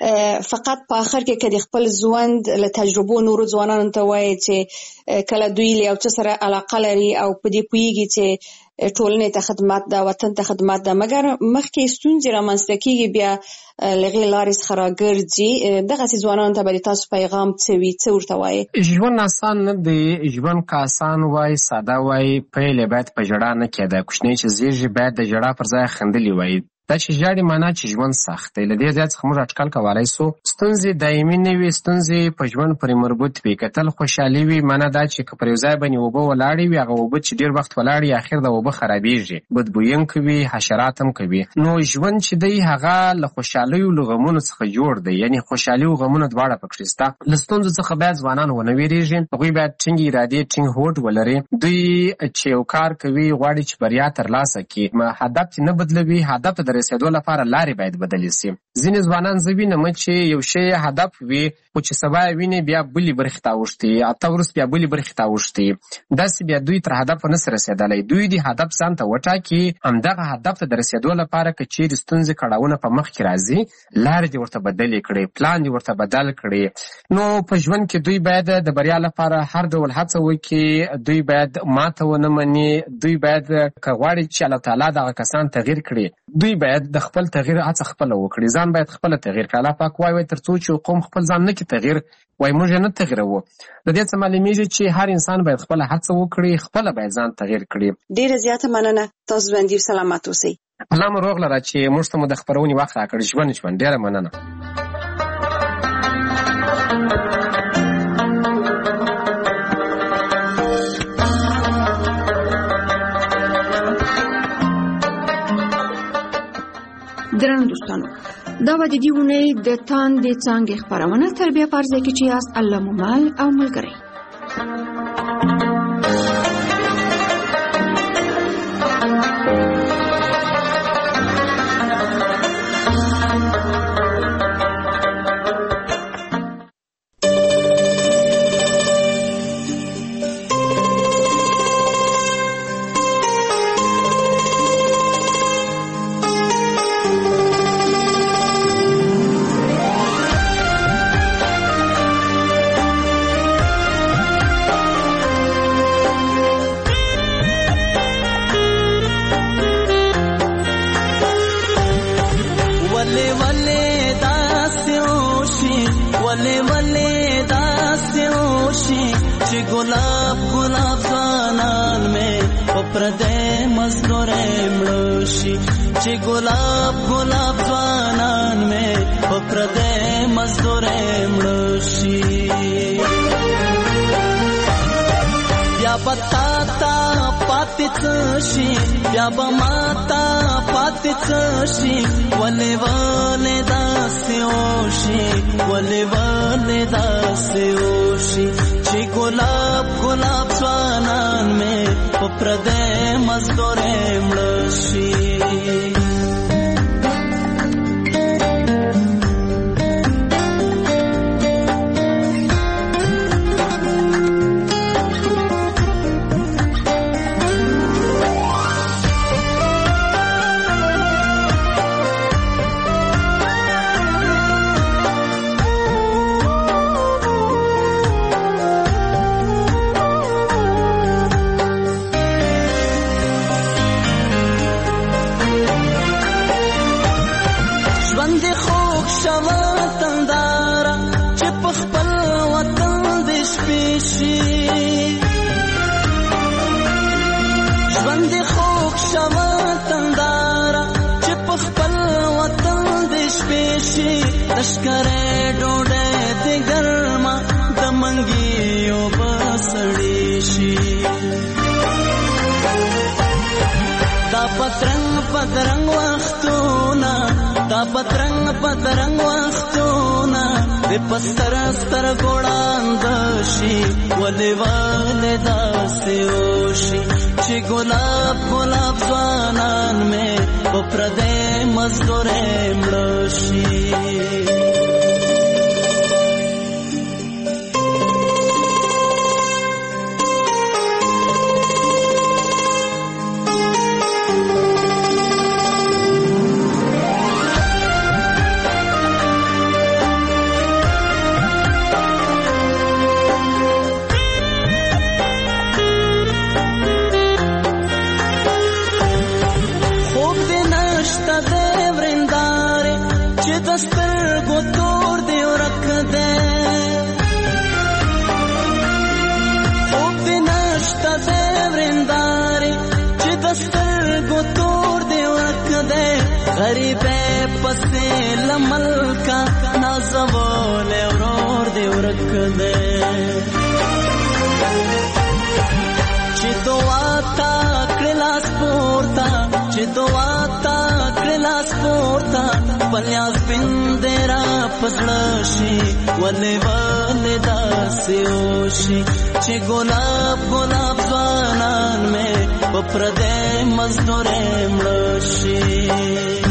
فقط په آخر کې که د خپل ژوند له تجربو نورو ځوانانو ته وایي چې کله دوی له یو څه سره علاقه لري او په دې پوهېږي چې ټولنې ته خدمت ده، وطن ته خدمت ده، مګر مخکې ستونزې رامنځته کېږي بیا لغې لارې څخه راګرځي. دغسې ځوانانو ته به د تاسو پیغام څه وي، څه ورته وایي؟ ژوند آسان نه دی، ژوند که آسان وای ساده وای پیل یې باید په ژړا نه کېده. کوچنی چې زیږي باید د ژړا پر ځای خندلي وای. دا چې ژاړي معنا چې ژوند سخت دی. له دې ځای څخه موږ اټکل کولی سو ستونزې دایمي نه وي، ستونزې په ژوند پورې مربوط وي. که تل خوشحالي وي معنا دا چې که پر یو ځای باندې اوبه ولاړې وي، هغه اوبه چې ډېر وخت ولاړې اخر د اوبه خرابېږي، بدبویونکې وي، حشرات هم کوي. نو ژوند چې دی هغه له خوشحالیو له غمونو څخه جوړ دی، یعنې خوشحالي او غمونه دواړه پکې شته. له ستونزو څخه باید ځوانان ونه وېرېږي، هغوی باید ټینګې ارادې ټینګ هوډ ولري. دوی چې یو کار کوي غواړي چې بریا ترلاسه کړي، هدف نه بدلوي، هدف ته د رسېدو لپاره لارې باید بدلې شي. ځینې ځوانان زه وینم چې یو شی هدف وي خو چې سبا یې ویني بیا بلې برخې ته اوښتي، اته وروسته بیا بلې برخې ته اوښتي. داسې بیا دوی تر هدف نشي رسېدلی. دوی د هدف ځان ته وټاکي، همدغه هدف ته د رسېدو لپاره که چیرې ستونزې کړاوونه په مخ کې راځي، لارې دې ورته بدلې کړي، پلان دې ورته بدل کړي. نو په ژوند کې دوی باید د بریا لپاره هر ډول هڅه وکړي. دوی باید ماته ونه مني. دوی باید که غواړي چې الله تعالی دغه کسان تغییر کړي، دوی باید د خپل تغییر هڅه خپله وکړي. ځان باید خپله تغییر کړي. الله پاک وایي تر څو چې قوم خپل ځان نه کړي تغییر، وایي موږ یې نه تغییروو. د دې څه معلومیږي چې هر انسان باید خپله هڅه وکړي، خپله باید ځان تغییر کړي. ډېره زیاته مننه. تاسو ژوندي او سلامت اوسئ. الله مو روغ لره چې موږ ته مو د خپرونې وخت راکړ. ژوند ژوند. ډېره مننه. درنو دوستانو، دا به د دې اونۍ د تاندې څانګې خپرونه تر بیا په ځای کې چې یاست الله مو مل او ملګری. गुलाब गुलाब ځوانان مې په پردې مزدورې مړوشي، چې ګلاب ګلاب ځوانان مې په پردې مزدورې مړوشي. بیا به تا ته پاتې څه شي، بیا به ما ته پاتې څه شي، ولې ولې داسې وشي، ولې ولې داسې وشي، چې ګلاب ګلاب ځوانان مې په پردې مزدورې مړه شي. لشکره ډوډۍ د ګرمه د منګیو بسړی شي، دا پترنګ پترنګ وختونه، دا پترنګ پترنګ وختونه د پستر ستر ګوړاند شي، ولې ولې داسې وشي، چې ګلاب ګلاب ځوانان مې په پردې مزدورې مړه شي. دسترګو تور دی ورک دی خوب دی نشته دی ورندارې چې دسترګو تور دی ورک دی غریبې پسې له ملکه نازولی ورور دی ورک دی چې دعا تا کړې لاس پورته چې دعا تا کړې لاس پورته بلیاز بندې را په زړه شي ولې ولې داسې وشي چې ګلاب ګلاب ځوانان مې په پردی مزدورۍ مړه شي